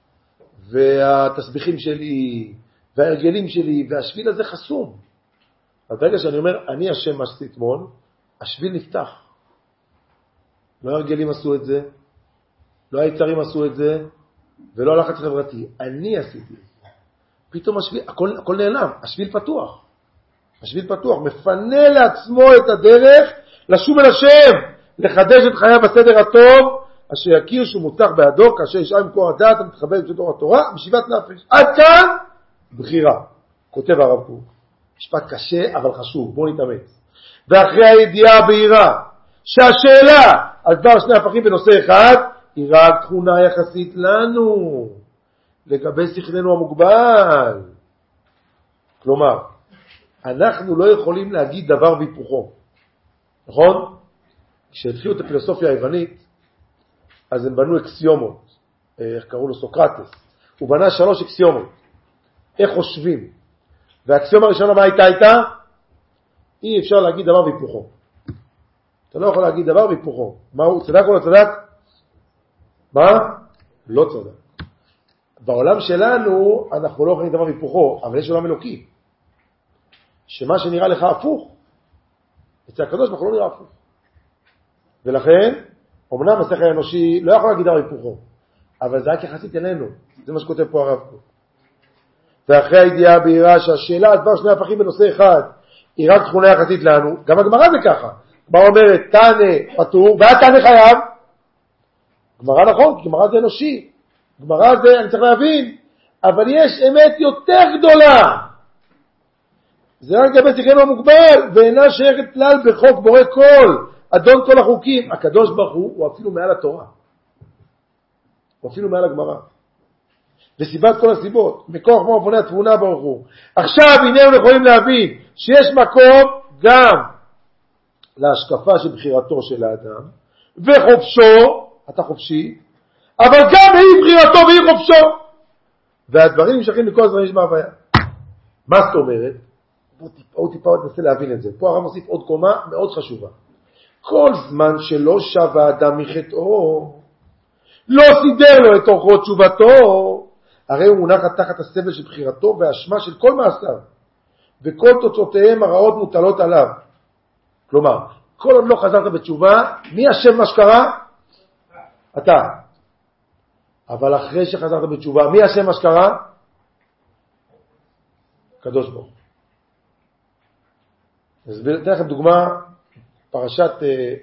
והתסביכים שלי וההרגלים שלי, והשביל הזה חסום. אז ברגע שאני אומר אני אשם מה שעשיתי אתמול, השביל נפתח. לא הרגלים עשו את זה, לא היצרים עשו את זה, ולא הלחץ חברתי. אני עשיתי. פתאום הכל נעלם, השביל פתוח. השביל פתוח, מפנה לעצמו את הדרך, לשוב אל השם, לחדש את חייו בסדר הטוב, אשר יכיר שהוא מותח בעדו, כאשר ישעה ממקור הדעת, המתחבר בתור התורה, משיבת נפש. עד כאן, בחירה. כותב הרב קוק. משפט קשה, אבל חשוב, בואו נתאמץ. ואחרי הידיעה הבהירה, שהשאלה על דבר שני הפכים בנושא אחד, היא רק תכונה יחסית לנו, לגבי שכלנו המוגבל. כלומר, אנחנו לא יכולים להגיד דבר והיפוכו. נכון? כשהתחילו את הפילוסופיה היוונית, אז הם בנו אקסיומות. איך קראו לו? סוקרטס. הוא בנה 3 אקסיומות. איך חושבים? והאקסיומה הראשונה, מה הייתה? אי אפשר להגיד דבר והיפוכו. אתה לא יכול להגיד דבר והיפוכו. מה הוא? צדק או לא צדק? מה? לא צדק. בעולם שלנו אנחנו לא יכולים דבר והיפוכו, אבל יש עולם אלוקי. שמה שנראה לך הפוך, אצל הקדוש ברוך הוא לא נראה הפוך. ולכן, אמנם השכל האנושי לא יכול להגיד דבר והיפוכו, אבל זה רק יחסית אלינו. זה מה שכותב פה הרב. ואחרי הידיעה הבהירה שהשאלה על דבר שני הפכים בנושא אחד, היא רק תכונה יחסית לנו, גם הגמרא זה ככה. הגמרא אומרת, תנא פטור, והתנא חייב. גמרא נכון, כי גמרא זה אנושי. גמרא זה, אני צריך להבין, אבל יש אמת יותר גדולה. זה רק לגבי שכלנו המוגבל, ואינה שייכת כלל בחוק בורא כל, אדון כל החוקים. הקדוש ברוך הוא אפילו מעל התורה. הוא אפילו מעל הגמרא. וסיבת כל הסיבות, מכוח כמו אבוני התבונה ברוך הוא. עכשיו הנה יכולים להבין שיש מקום גם להשקפה של בחירתו של האדם, וחופשו, אתה חופשי, אבל גם היא בחירתו והיא חופשו. והדברים נמשכים לכל הזמן יש בהוויה. מה זאת אומרת? בואו טיפה עוד ננסה להבין את זה. פה הרב מוסיף עוד קומה מאוד חשובה. כל זמן שלא שב האדם מחטאו, לא סידר לו את אורחות תשובתו, הרי הוא מונח תחת הסבל של בחירתו והאשמה של כל מעשיו, וכל תוצאותיהם הרעות מוטלות עליו. כלומר, כל עוד לא חזרת בתשובה, מי אשם מה שקרה? אתה. אבל אחרי שחזרת בתשובה, מי אשם מה שקרה? קדוש ברוך. אז אתן לכם דוגמה, פרשת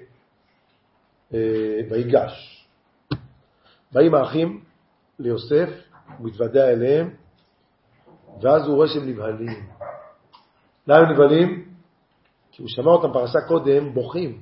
ויגש. באים האחים ליוסף, הוא מתוודע אליהם, ואז הוא רואה שהם נבהלים. למה הם נבהלים? כי הוא שמע אותם פרשה קודם, בוכים.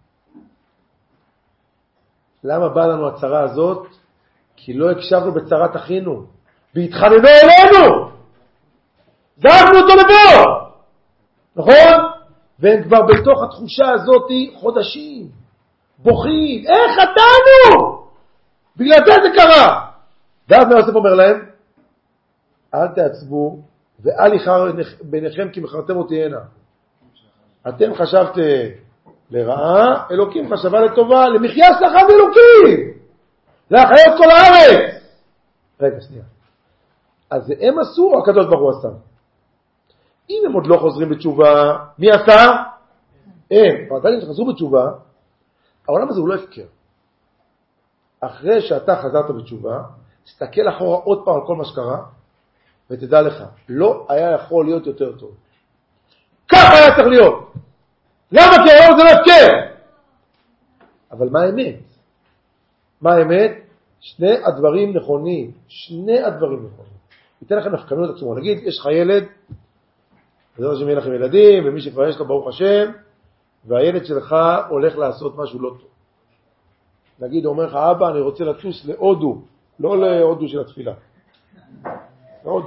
למה באה לנו הצרה הזאת? כי לא הקשבנו בצרת אחינו, והתחננו אלינו, זעקנו אותו לבור, נכון? והם כבר בתוך התחושה הזאת חודשים, בוכים, איך חטאנו? בגלל זה קרה. ואז יוסף אומר להם, אל תעצבו ואל יכער ביניכם כי מכרתם אותי הנה. אתם חשבתם לרעה, אלוקים חשבה לטובה, למחיה סלחה ואלוקים, להחיות כל הארץ. רגע, שנייה. אז הם עשו, הקדוש ברוך הוא עשה. אם הם עוד לא חוזרים בתשובה, מי עשה? הם. אבל עדיין שחזרו בתשובה, העולם הזה הוא לא הפקר. אחרי שאתה חזרת בתשובה, תסתכל אחורה עוד פעם על כל מה שקרה, ותדע לך, לא היה יכול להיות יותר טוב. ככה היה צריך להיות. למה? כי העולם זה לא הפקר. אבל מה האמת? מה האמת? שני הדברים נכונים. שני הדברים נכונים. ניתן לכם נפקנות עצמו. נגיד, יש לך ילד, וזה שמי לכם ילדים, ומי שכבר יש לו ברוך השם, והילד שלך הולך לעשות משהו לא טוב. נגיד, הוא אומר לך, אבא, אני רוצה לטוס להודו, לא להודו של התפילה. להודו.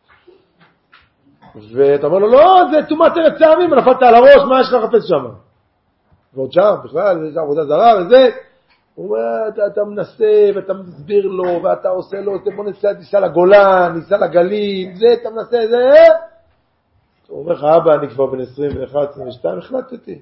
ואתה אומר לו, לא, זה תומת ארץ העמים, ונפלת על הראש, מה יש לך לחפש שם? ועוד שם, בכלל, זה עבודה זרה, וזה, הוא אומר, אתה מנסה, ואתה מסביר לו, ואתה עושה לו, בוא ניסע לגולן, ניסע לגליל, זה, אתה מנסה, זה, הוא אומר לך, אבא, אני כבר בן 21, 22, החלטתי.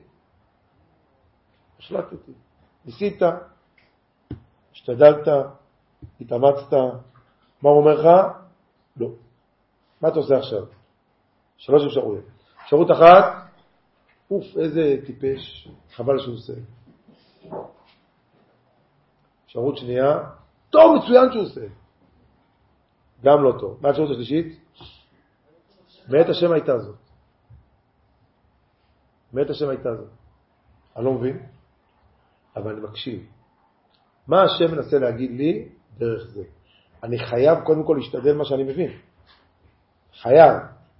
ניסית, השתדלת, התאמצת, מה הוא אומר לך? לא. מה אתה עושה עכשיו? 3 אפשרויות. אפשרות אחת, איזה טיפש, חבל שהוא עושה. אפשרות שנייה, טוב, מצוין שהוא עושה. גם לא טוב. מה האפשרות השלישית? מאת השם הייתה זאת. מאת השם הייתה זאת. אני לא מבין, אבל אני מקשיב. מה השם מנסה להגיד לי דרך זה? אני חייב קודם כל להשתדל מה שאני מבין. חייב.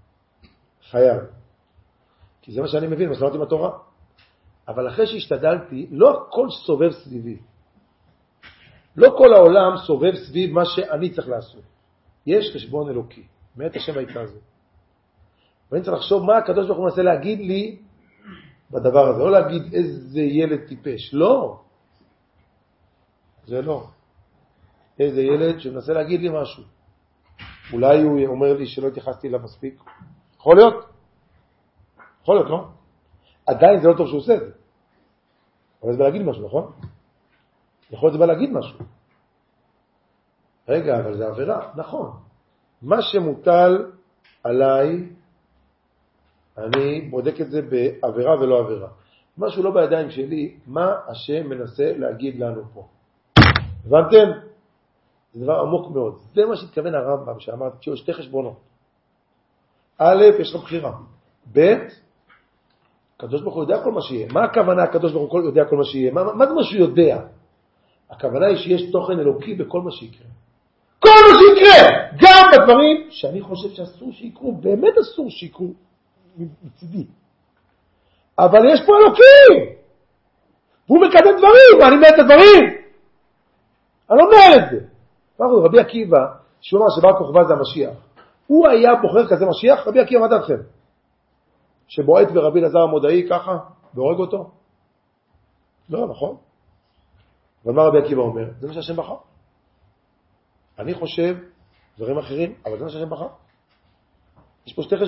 כי זה מה שאני מבין, מה שלמדתי מהתורה. אבל אחרי שהשתדלתי, לא הכל סובב סביבי. לא כל העולם סובב סביב מה שאני צריך לעשות. יש חשבון אלוקי. מאת השם הייתה זאת. ואני צריך לחשוב מה הקדוש ברוך הוא מנסה להגיד לי בדבר הזה. לא להגיד איזה ילד טיפש. לא. זה לא. איזה ילד שמנסה להגיד לי משהו. אולי הוא אומר לי שלא התייחסתי לה מספיק. יכול להיות, לא? עדיין זה לא טוב שהוא עושה את זה. אבל זה בא להגיד משהו, נכון? יכול להיות זה בא להגיד משהו. רגע, אבל זה עבירה. נכון. מה שמוטל עליי, אני בודק את זה בעבירה ולא עבירה. משהו לא בידיים שלי, מה השם מנסה להגיד לנו פה. הבנתם? זה דבר עמוק מאוד. זה מה שהתכוון הרמב"ם שאמרתי, שיש שתי חשבונות. א', יש לך בחירה. ב', הקדוש ברוך הוא יודע כל מה שיהיה. מה הכוונה הקדוש ברוך הוא יודע כל מה שיהיה? מה זה מה שהוא יודע? הכוונה היא שיש תוכן אלוקי בכל מה שיקרה. כל מה שיקרה! גם בדברים שאני חושב שאסור שיקרו, באמת אסור שיקרו מצידי. אבל יש פה אלוקים! והוא מקדם דברים, ואני מת את הדברים! אני לא אומר את זה. רבי עקיבא, שהוא אמר שבר כוכבא זה המשיח. הוא היה בוחר כזה משיח, רבי עקיבא, מה דעתכם? שבועט ורבי אלעזר המודעי ככה, והורג אותו? לא, נכון? אבל מה רבי עקיבא אומר? זה מה שהשם בחר. אני חושב דברים אחרים, אבל זה מה שהשם בחר. יש פה שתי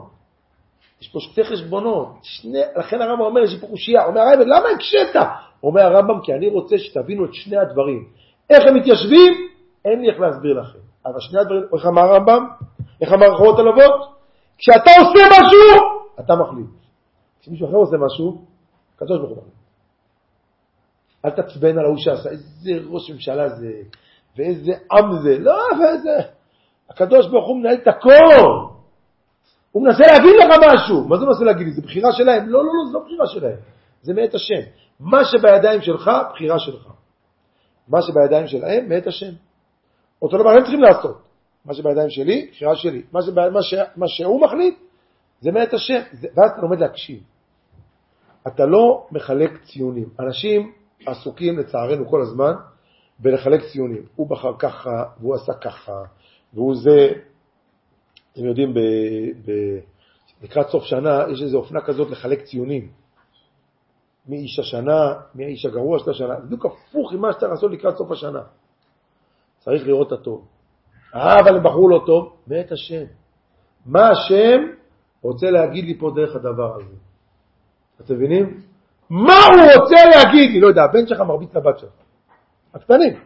חשבונות. לכן הרמב"ם אומר, יש פה קושיה. אומר הרמב"ם, למה הקשית? אומר הרמב"ם, כי אני רוצה שתבינו את שני הדברים. איך הם מתיישבים? אין לי איך להסביר לכם. אבל שני הדברים, איך אמר הרמב"ם? איך אמר אחרות הלוות? כשאתה עושה משהו, אתה מחליט. כשמישהו אחר עושה משהו, הקדוש ברוך הוא מחליט. אל תצבן על ההוא שעשה, איזה ראש ממשלה זה, ואיזה עם זה. לא, ואיזה... הקדוש ברוך הוא מנהל את הכל. הוא מנסה להגיד לך משהו. מה זה מנסה להגיד לי? זה בחירה שלהם. לא, זה לא בחירה שלהם. זה מאת השם. מה שבידיים שלך, בחירה שלך. מה שבידיים שלהם, מאת השם. אותו דבר הם צריכים לעשות. מה שבידיים שלי, בחירה שלי. מה שהוא מחליט, זה מאת השם. ואז אתה לומד להקשיב. אתה לא מחלק ציונים. אנשים עסוקים לצערנו כל הזמן בלחלק ציונים. הוא בחר ככה, והוא עשה ככה, והוא זה... אתם יודעים, לקראת סוף שנה, יש איזו אופנה כזאת לחלק ציונים. מי איש השנה, מי האיש הגרוע של השנה. זה בדיוק הפוך עם מה שצריך לעשות לקראת סוף השנה. צריך לראות את הטוב. אבל הם בחרו לא טוב, מאת השם. מה השם רוצה להגיד לי פה דרך הדבר הזה? אתם מבינים? מה הוא רוצה להגיד לי? לא יודע, הבן שלך מרביץ לבת שלך. הקטנים.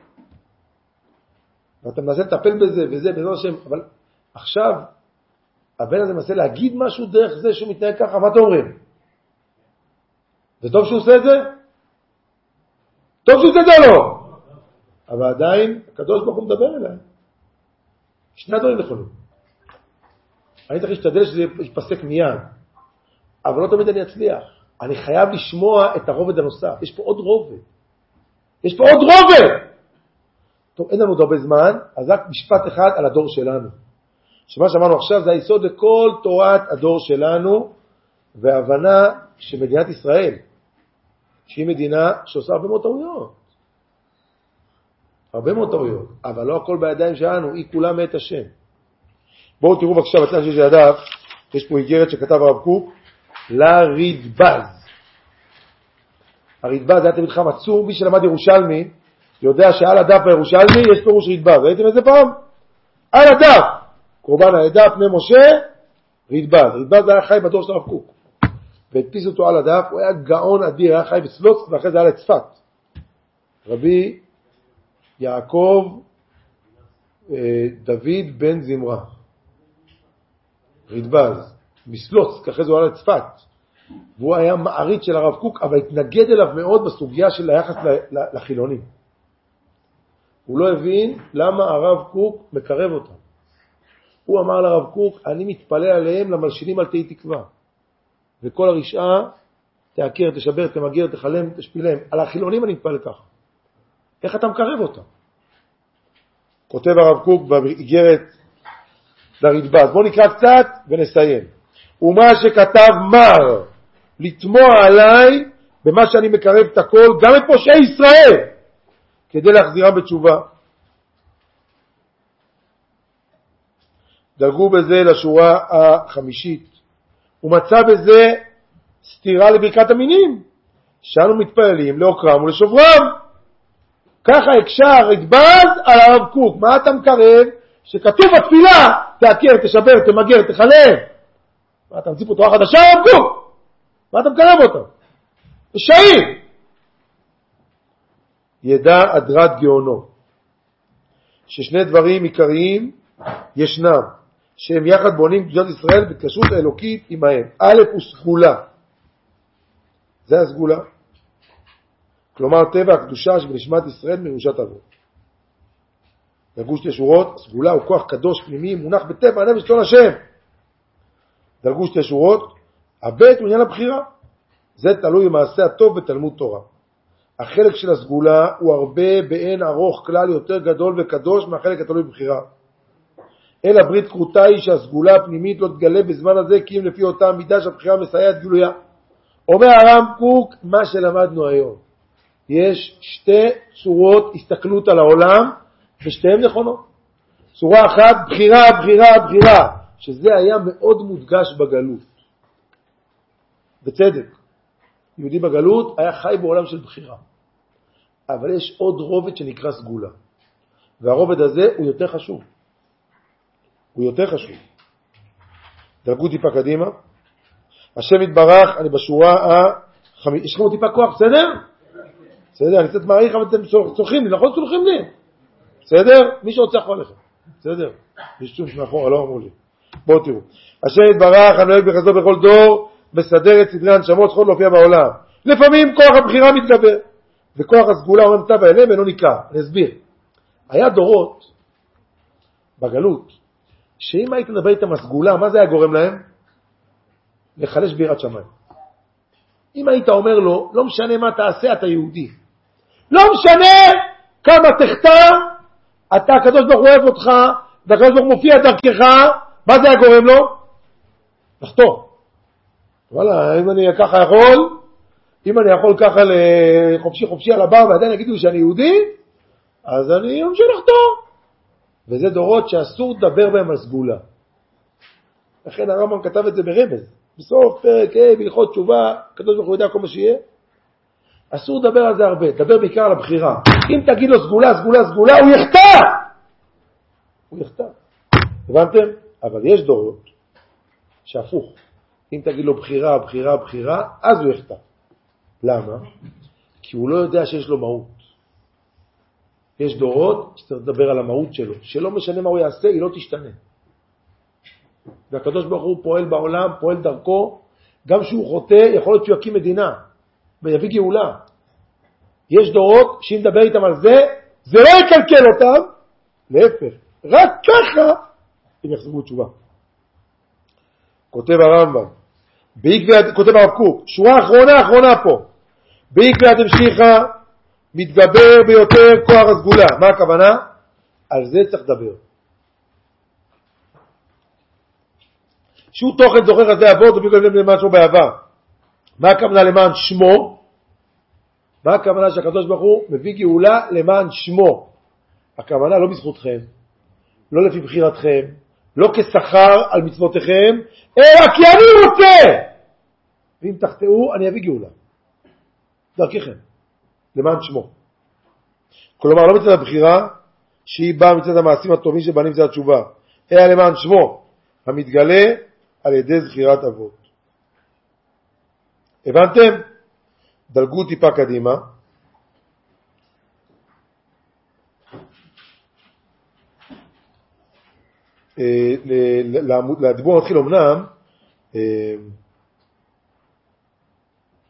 ואתה מנסה לטפל בזה וזה, בעזרת השם, אבל עכשיו, הבן הזה מנסה להגיד משהו דרך זה שהוא מתנהג ככה, מה אתם אומרים? זה טוב שהוא עושה את זה? טוב שהוא עושה את זה לא? אבל עדיין, הקדוש ברוך הוא מדבר אליי. שני הדברים נכונים. אני צריך להשתדל שזה ייפסק מיד, אבל לא תמיד אני אצליח. אני חייב לשמוע את הרובד הנוסף. יש פה עוד רובד. טוב, אין לנו עוד הרבה זמן, אז רק משפט אחד על הדור שלנו. שמה שאמרנו עכשיו זה היסוד לכל תורת הדור שלנו, והבנה שמדינת ישראל, שהיא מדינה שעושה הרבה מאוד טעויות, אבל לא הכל בידיים שלנו, היא כולה מאת השם. בואו תראו בבקשה בצד שיש לידיו, יש פה איגרת שכתב הרב קוק, לרדב"ז. הרדב"ז זה אתם איתך מצאו, מי שלמד ירושלמי, יודע שעל הדף הירושלמי יש פירוש רדב"ז. ראיתם את זה פעם? על הדף, קורבן העדה פני משה, רדב"ז היה חי בדור של הרב קוק. והדפיס אותו על הדף, הוא היה גאון אדיר, היה חי בסלוצק ואחרי זה היה לצפת. רבי יעקב דוד בן זמרה. רדב"ז, מסלוצק, אחרי זה הוא היה לצפת. והוא היה מעריץ של הרב קוק, אבל התנגד אליו מאוד בסוגיה של היחס לחילונים. הוא לא הבין למה הרב קוק מקרב אותם. הוא אמר לרב קוק, אני מתפלל עליהם למלשינים על תהי תקווה. וכל הרשעה, תעקר, תשבר, תמגר, תחלם, תשפילם. על החילונים אני מתפלל ככה. איך אתה מקרב אותם? כותב הרב קוק באיגרת לרדב"ז. בואו נקרא קצת ונסיים. ומה שכתב מר, לתמוע עליי במה שאני מקרב את הכל, גם את פושעי ישראל, כדי להחזירם בתשובה. דרגו בזה לשורה החמישית. הוא מצא בזה סתירה לברכת המינים, שאנו מתפללים לעוקרם ולשוברם. ככה הקשר רדב"ז על הרב קוק. מה אתה מקרב? שכתוב בתפילה, תעקר, תשבר, תמגר, תחלם. מה אתה מציא פה תורה חדשה הרב קוק? מה אתה מקרב אותם? רשעים. ידע אדרת גאונו ששני דברים עיקריים ישנם, שהם יחד בונים קדושת ישראל בהתקשרות האלוקית עמהם. א' הוא סגולה, זה הסגולה, כלומר טבע הקדושה שבנשמת ישראל מירושת אבות. דרגו שתי שורות. סגולה הוא כוח קדוש פנימי מונח בטבע הנפש שלון השם. דרגו שתי שורות. הבית הוא עניין הבחירה, זה תלוי במעשה הטוב בתלמוד תורה. החלק של הסגולה הוא הרבה באין ארוך כלל יותר גדול וקדוש מהחלק התלוי בבחירה. אלא ברית קרותה היא שהסגולה הפנימית לא תגלה בזמן הזה, כי אם לפי אותה מידה שהבחירה מסייעת גילויה. אומר הרב קוק מה שלמדנו היום. יש שתי צורות הסתכלות על העולם, ושתיהן נכונות. צורה אחת, בחירה, בחירה, בחירה, שזה היה מאוד מודגש בגלות. בצדק. יהודי בגלות היה חי בעולם של בחירה. אבל יש עוד רובד שנקרא סגולה. והרובד הזה הוא יותר חשוב. הוא יותר חשוב. דרגו טיפה קדימה. השם יתברך, אני בשורה יש לכם טיפה כוח, בסדר? בסדר, אני קצת מעריך, אבל אתם צורכים לי, נכון צורכים לי? בסדר? מי שרוצה יכול לכם. בסדר? יש שום שמאחורה, לא אמרו לי. בואו תראו. השם יתברך, הנוהג בחסדו בכל דור, מסדר את סדרי הנשמות, זכות להופיע בעולם. לפעמים כוח הבחירה מתגבר, וכוח הסגולה אומר מטבע אליהם ואינו ניכר. אני אסביר. היה דורות בגלות, שאם היית מדבר איתם הסגולה, מה זה היה גורם להם? לחלש ביראת שמיים. אם היית אומר לו, לא משנה מה תעשה, אתה יהודי. לא משנה כמה תחטא, אתה הקדוש ברוך הוא אוהב אותך, והקדוש ברוך הוא מופיע דרכך, מה זה היה גורם לו? לחטוא. וואלה, אם אני ככה יכול, אם אני יכול ככה לחופשי חופשי על הבר, ועדיין יגידו שאני יהודי, אז אני ממשיך לחטוא. וזה דורות שאסור לדבר בהם על סגולה. לכן הרמב"ם כתב את זה ברמז. בסוף פרק בהלכות תשובה, הקדוש ברוך הוא יודע כל מה שיהיה. אסור לדבר על זה הרבה, דבר בעיקר על הבחירה. אם תגיד לו סגולה, סגולה, סגולה, הוא יחטא! הוא יחטא. הבנתם? אבל יש דורות שהפוך. אם תגיד לו בחירה, בחירה, בחירה, אז הוא יחטא. למה? כי הוא לא יודע שיש לו מהות. יש דורות שצריך לדבר על המהות שלו, שלא משנה מה הוא יעשה, היא לא תשתנה. והקדוש ברוך הוא פועל בעולם, פועל דרכו, גם שהוא חוטא, יכול להיות שהוא יקים מדינה, ויביא גאולה. יש דורות שאם נדבר איתם על זה, זה לא יקלקל אותם, להפך, רק ככה הם יחזרו תשובה. כותב הרמב"ם, כותב הרב קוק, שורה אחרונה פה, בעקבי הדמשיכה, מתגבר ביותר כוח הסגולה. מה הכוונה? על זה צריך לדבר. שהוא תוכן זוכר הזה אבות ובגלל למען שמו בעבר. מה הכוונה למען שמו? מה הכוונה שהקדוש ברוך הוא מביא גאולה למען שמו? הכוונה לא בזכותכם, לא לפי בחירתכם, לא כשכר על מצוותיכם, אלא כי אני רוצה. ואם תחטאו אני אביא גאולה דרככם למען שמו. כלומר לא מצד הבחירה שהיא באה מצד המעשים הטובים שבנים זה התשובה, אלא למען שמו המתגלה על ידי זכירת אבות. הבנתם? דלגו טיפה קדימה. לדיבור מתחיל אמנם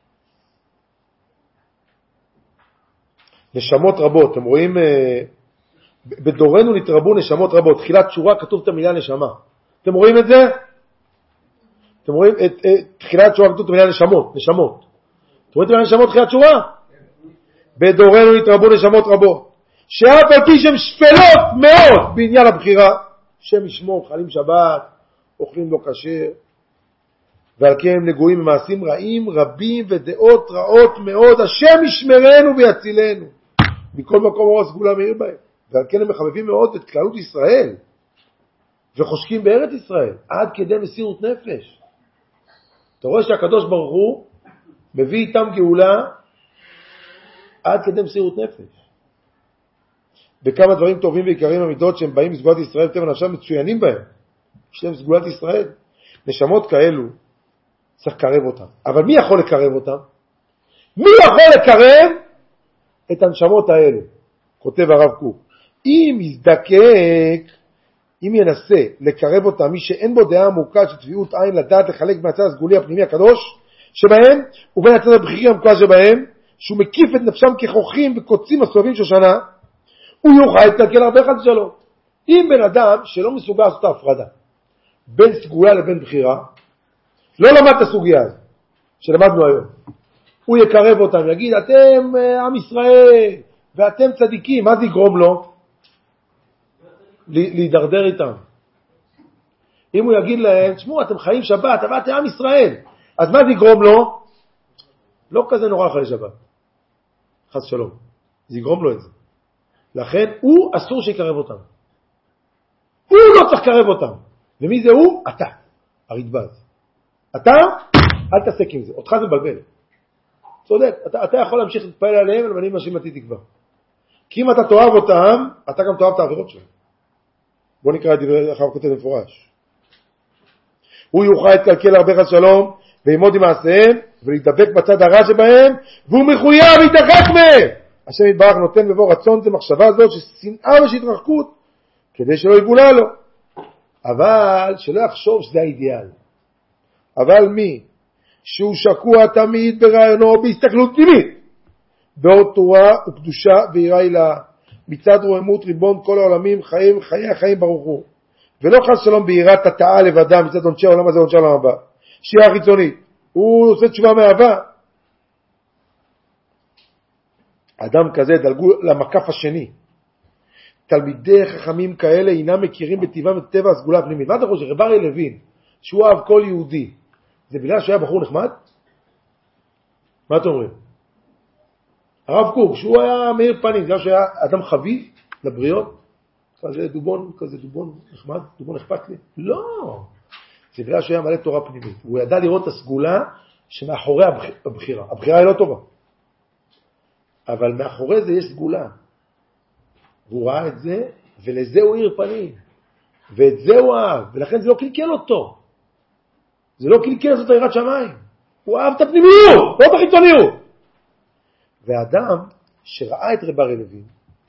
נשמות רבות. אתם רואים בדורנו נתרבו נשמות רבות. תחילת שורה כתוב את המילה נשמה. אתם רואים את זה? אתם רואים את תחילת שורה כתוב את המילה נשמות. אתם רואים את המילה נשמות תחילת שורה? בדורנו נתרבו נשמות רבות, שאף על פי שהן שפלות מאוד בעניין הבחירה, שם ישמור, חלים שבת, אוכלים לא כשר, ועל כן הם נגועים במעשים רעים רבים ודעות רעות מאוד. השם ישמרנו ויצילנו מכל מקום אור הסגולה מאיר בהם. ועל כן הם מחבבים מאוד את כללות ישראל וחושקים בארץ ישראל עד כדי מסירות נפש. אתה רואה שהקדוש ברוך הוא מביא איתם גאולה עד כדי מסירות נפש. בכמה דברים טובים ויקרים המידות שהם באים מסגולת ישראל טבע נפשם מצוינים בהם. יש להם סגולת ישראל. נשמות כאלו צריך לקרב אותם. אבל מי יכול לקרב אותם? מי יכול לקרב את הנשמות האלה? כותב הרב קוק. אם יזדקק, אם ינסה לקרב אותם, מי שאין בו דעה עמוקה של טביעות עין לדעת לחלק מהצד הסגולי הפנימי הקדוש שבהם, ובין הצד הבכירי המקודש שבהם, שהוא מקיף את נפשם ככוחים וקוצים הסובבים של שנה, הוא יוכל להתקלקל הרבה חד שלו. אם בן אדם שלא מסוגל לעשות את ההפרדה בין סגולה לבין בחירה, לא למד את הסוגיה הזאת שלמדנו היום, הוא יקרב אותם, יגיד אתם עם ישראל ואתם צדיקים. מה זה יגרום לו? להידרדר איתם. אם הוא יגיד להם תשמעו אתם חיים שבת אבל אתם עם ישראל, אז מה זה יגרום לו? לא כזה נורא חי שבת, חס שלום, זה יגרום לו את זה. לכן הוא אסור שיקרב אותם, הוא לא צריך לקרב אותם. ומי זה הוא? אתה הרדב"ז. אתה אל תעסק עם זה, אותך זה מבלבל. צודק, אתה יכול להמשיך להתפעל עליהם, אבל אני משאיר מתי תקווה. כי אם אתה תאהב אותם, אתה גם תאהב את העבירות שלהם. בוא נקרא את דברי אחר כותב מפורש. הוא יוכל להתקלקל הרבה חס שלום ויעמוד עם מעשיהם ולהתדבק בצד הרע שבהם, והוא מחויב להתרחק מהם. השם יתברך נותן בבוא רצון זה מחשבה זאת ששנאה ושהתרחקות כדי שלא יגולה לו, אבל שלא יחשוב שזה האידיאל. אבל מי שהוא שקוע תמיד ברעיונו בהסתכלות פנימית באור תורה וקדושה ויראה אילה מצד רוממות ריבון כל העולמים חיי החיים ברוך הוא, ולא חס שלום ביראת התאה לבדה מצד עונשי העולם הזה ועונשי העולם הבא שיעה חיצונית, הוא עושה תשובה מאהבה. אדם כזה דלגו למקף השני. תלמידי חכמים כאלה אינם מכירים בטבעם את טבע הסגולה הפנימית. מה אתה חושב? רב אריה לוין שהוא אהב כל יהודי, זה בגלל שהיה בחור נחמד? מה אתם אומרים? הרב קוק שהוא היה מאיר פנים, בגלל שהיה אדם חביב לבריות, כזה דובון נחמד, דובון אכפת לי? לא, זה בגלל שהיה מלא תורה פנימית. הוא ידע לראות את הסגולה שמאחורי הבחירה. הבחירה היא לא טובה, אבל מאחורי זה יש סגולה, והוא ראה את זה, ולזה הוא עיר פנים, ואת זה הוא אהב, ולכן זה לא קלקל אותו. זה לא קלקל זאת יראת שמיים. הוא אהב את הפנימיות, לא את החיצוניות. ואדם שראה את רב אריה לוין,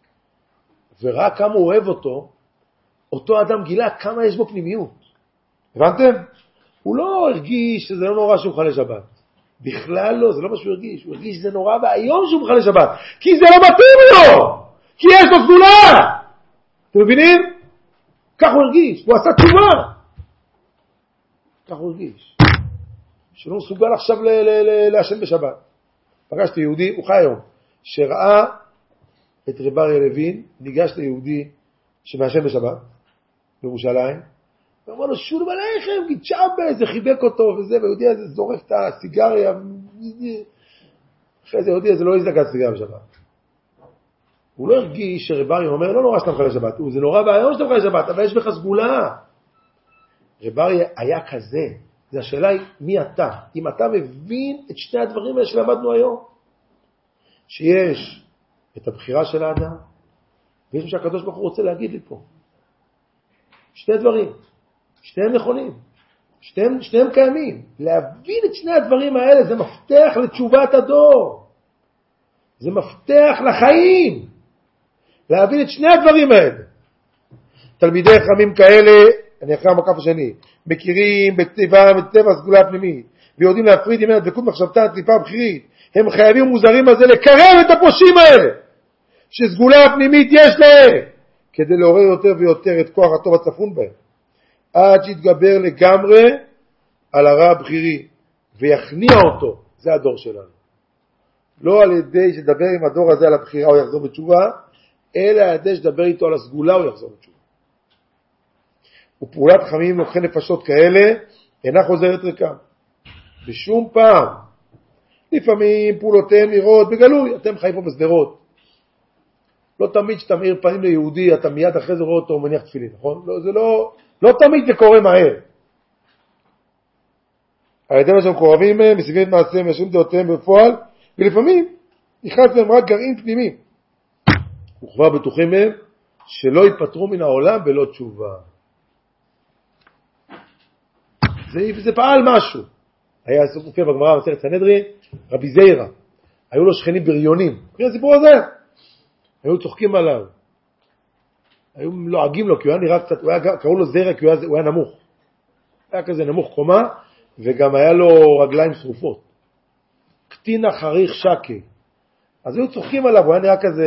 וראה כמה הוא אוהב אותו, אותו אדם גילה כמה יש בו פנימיות. הבנתם? הוא לא הרגיש שזה לא נורא שהוא חלה שבת. בכלל לא, זה לא מה שהוא הרגיש. הוא הרגיש שזה נורא והיום שהוא חלה שבת. כי זה לא מתאים לו! כי יש לו סגולה! אתם מבינים? כך הוא הרגיש. הוא עשה תשובה. כך הוא הרגיש. שלא מסוגל עכשיו להשם בשבת. פגשתי יהודי, הוא חי היום, שראה את רב אריה לוין, ניגש ליהודי שמעשן בשבת, בירושלים, ואמר לו, שולום עליכם, גיצ'אבה, זה חיבק אותו וזה, והיהודי הזה זורק את הסיגריה, אחרי זה יהודי הזה לא יזדק על סיגריה בשבת. הוא לא הרגיש שרב אריה אומר, לא נורא שאתה מחלל שבת, זה נורא והיום שאתה מחלל שבת, אבל יש בך סגולה. רב אריה היה כזה. זה השאלה היא, מי אתה? אם אתה מבין את שני הדברים האלה שלמדנו היום, שיש את הבחירה של האדם, ויש מה שהקדוש ברוך הוא רוצה להגיד לי פה. שני דברים, שניהם נכונים, שניהם קיימים. להבין את שני הדברים האלה זה מפתח לתשובת הדור. זה מפתח לחיים. להבין את שני הדברים האלה. תלמידי חכמים כאלה, אני אחרי המקף השני, מכירים בטבע הסגולה הפנימית, ויודעים להפריד ימי הדבקות מחשבתה הטליפה הבחירית. הם חייבים ומוזרים על זה לקרב את הפושעים האלה, שסגולה הפנימית יש להם, כדי לעורר יותר ויותר את כוח הטוב הצפון בהם, עד שיתגבר לגמרי על הרע הבחירי ויכניע אותו. זה הדור שלנו. לא על ידי שדבר עם הדור הזה על הבחירה הוא יחזור בתשובה, אלא על ידי שדבר איתו על הסגולה הוא יחזור בתשובה. ופעולת חכמים לוקחי נפשות כאלה אינה חוזרת ריקם בשום פעם. לפעמים פעולותיהם נראות בגלוי. אתם חיים פה בסדרות, לא תמיד שאתה מאיר פנים ליהודי אתה מיד אחרי זה רואה אותו מניח תפילין, נכון? לא, זה לא תמיד זה קורה מהר. על ידי מה שהם קורבים מהם, מסיבים את מעשיהם וישרים דעותיהם בפועל, ולפעמים נכנס להם רק גרעין פנימי, וכבר בטוחים מהם שלא ייפטרו מן העולם בלא תשובה. זה פעל משהו. היה מופיע בגמרא במסכת סנהדרין, רבי זיירה, היו לו שכנים בריונים. אחרי הסיפור הזה היו צוחקים עליו, היו לועגים לו, כי הוא היה נראה קצת, קראו לו זיירה כי הוא היה נמוך, היה כזה נמוך קומה, וגם היה לו רגליים שרופות, קטינה חריך שקי. אז היו צוחקים עליו, הוא היה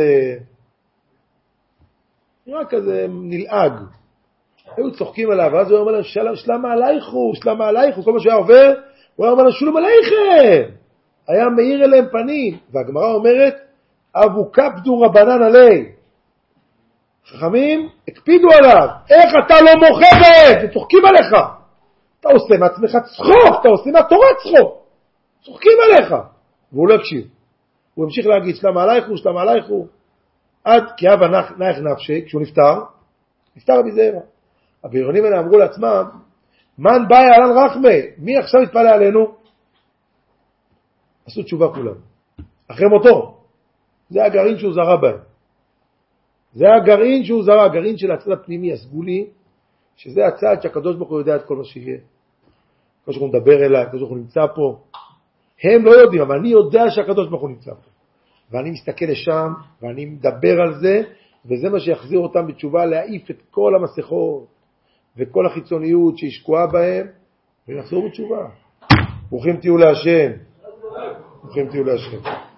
נראה כזה נלעג. היו צוחקים עליו, ואז הוא אומר להם, שלמה עלייכו, כל מה שהיה עובר, הוא היה אומר להם, שולם עלייכם. היה מאיר אליהם פנים. והגמרא אומרת, אבו קפדו רבנן עלי. חכמים, הקפידו עליו. איך אתה לא מוחה בהם? צוחקים עליך. אתה עושה מעצמך צחוק, אתה עושה מהתורה צחוק. צוחקים עליך. והוא לא הקשיב. הוא המשיך להגיד, שלמה עלייכו. עד כי אבא נייך נפשי, כשהוא נפטר רבי זיירה. הבריונים האלה אמרו לעצמם, מן באי עלן רחמי, מי עכשיו יתפלא עלינו? עשו תשובה כולם. אחרי מותו. זה הגרעין שהוא זרה בהם. הגרעין של הצד הפנימי, הסגולי, שזה הצד שהקדוש ברוך הוא יודע את כל מה שיהיה. הקדוש ברוך הוא מדבר אליי, הקדוש ברוך הוא נמצא פה. הם לא יודעים, אבל אני יודע שהקדוש ברוך הוא נמצא פה. ואני מסתכל לשם, ואני מדבר על זה, וזה מה שיחזיר אותם בתשובה, להעיף את כל המסכות, וכל החיצוניות שהשקועה בהם, ונחזור בתשובה. ברוכים תהיו להשם.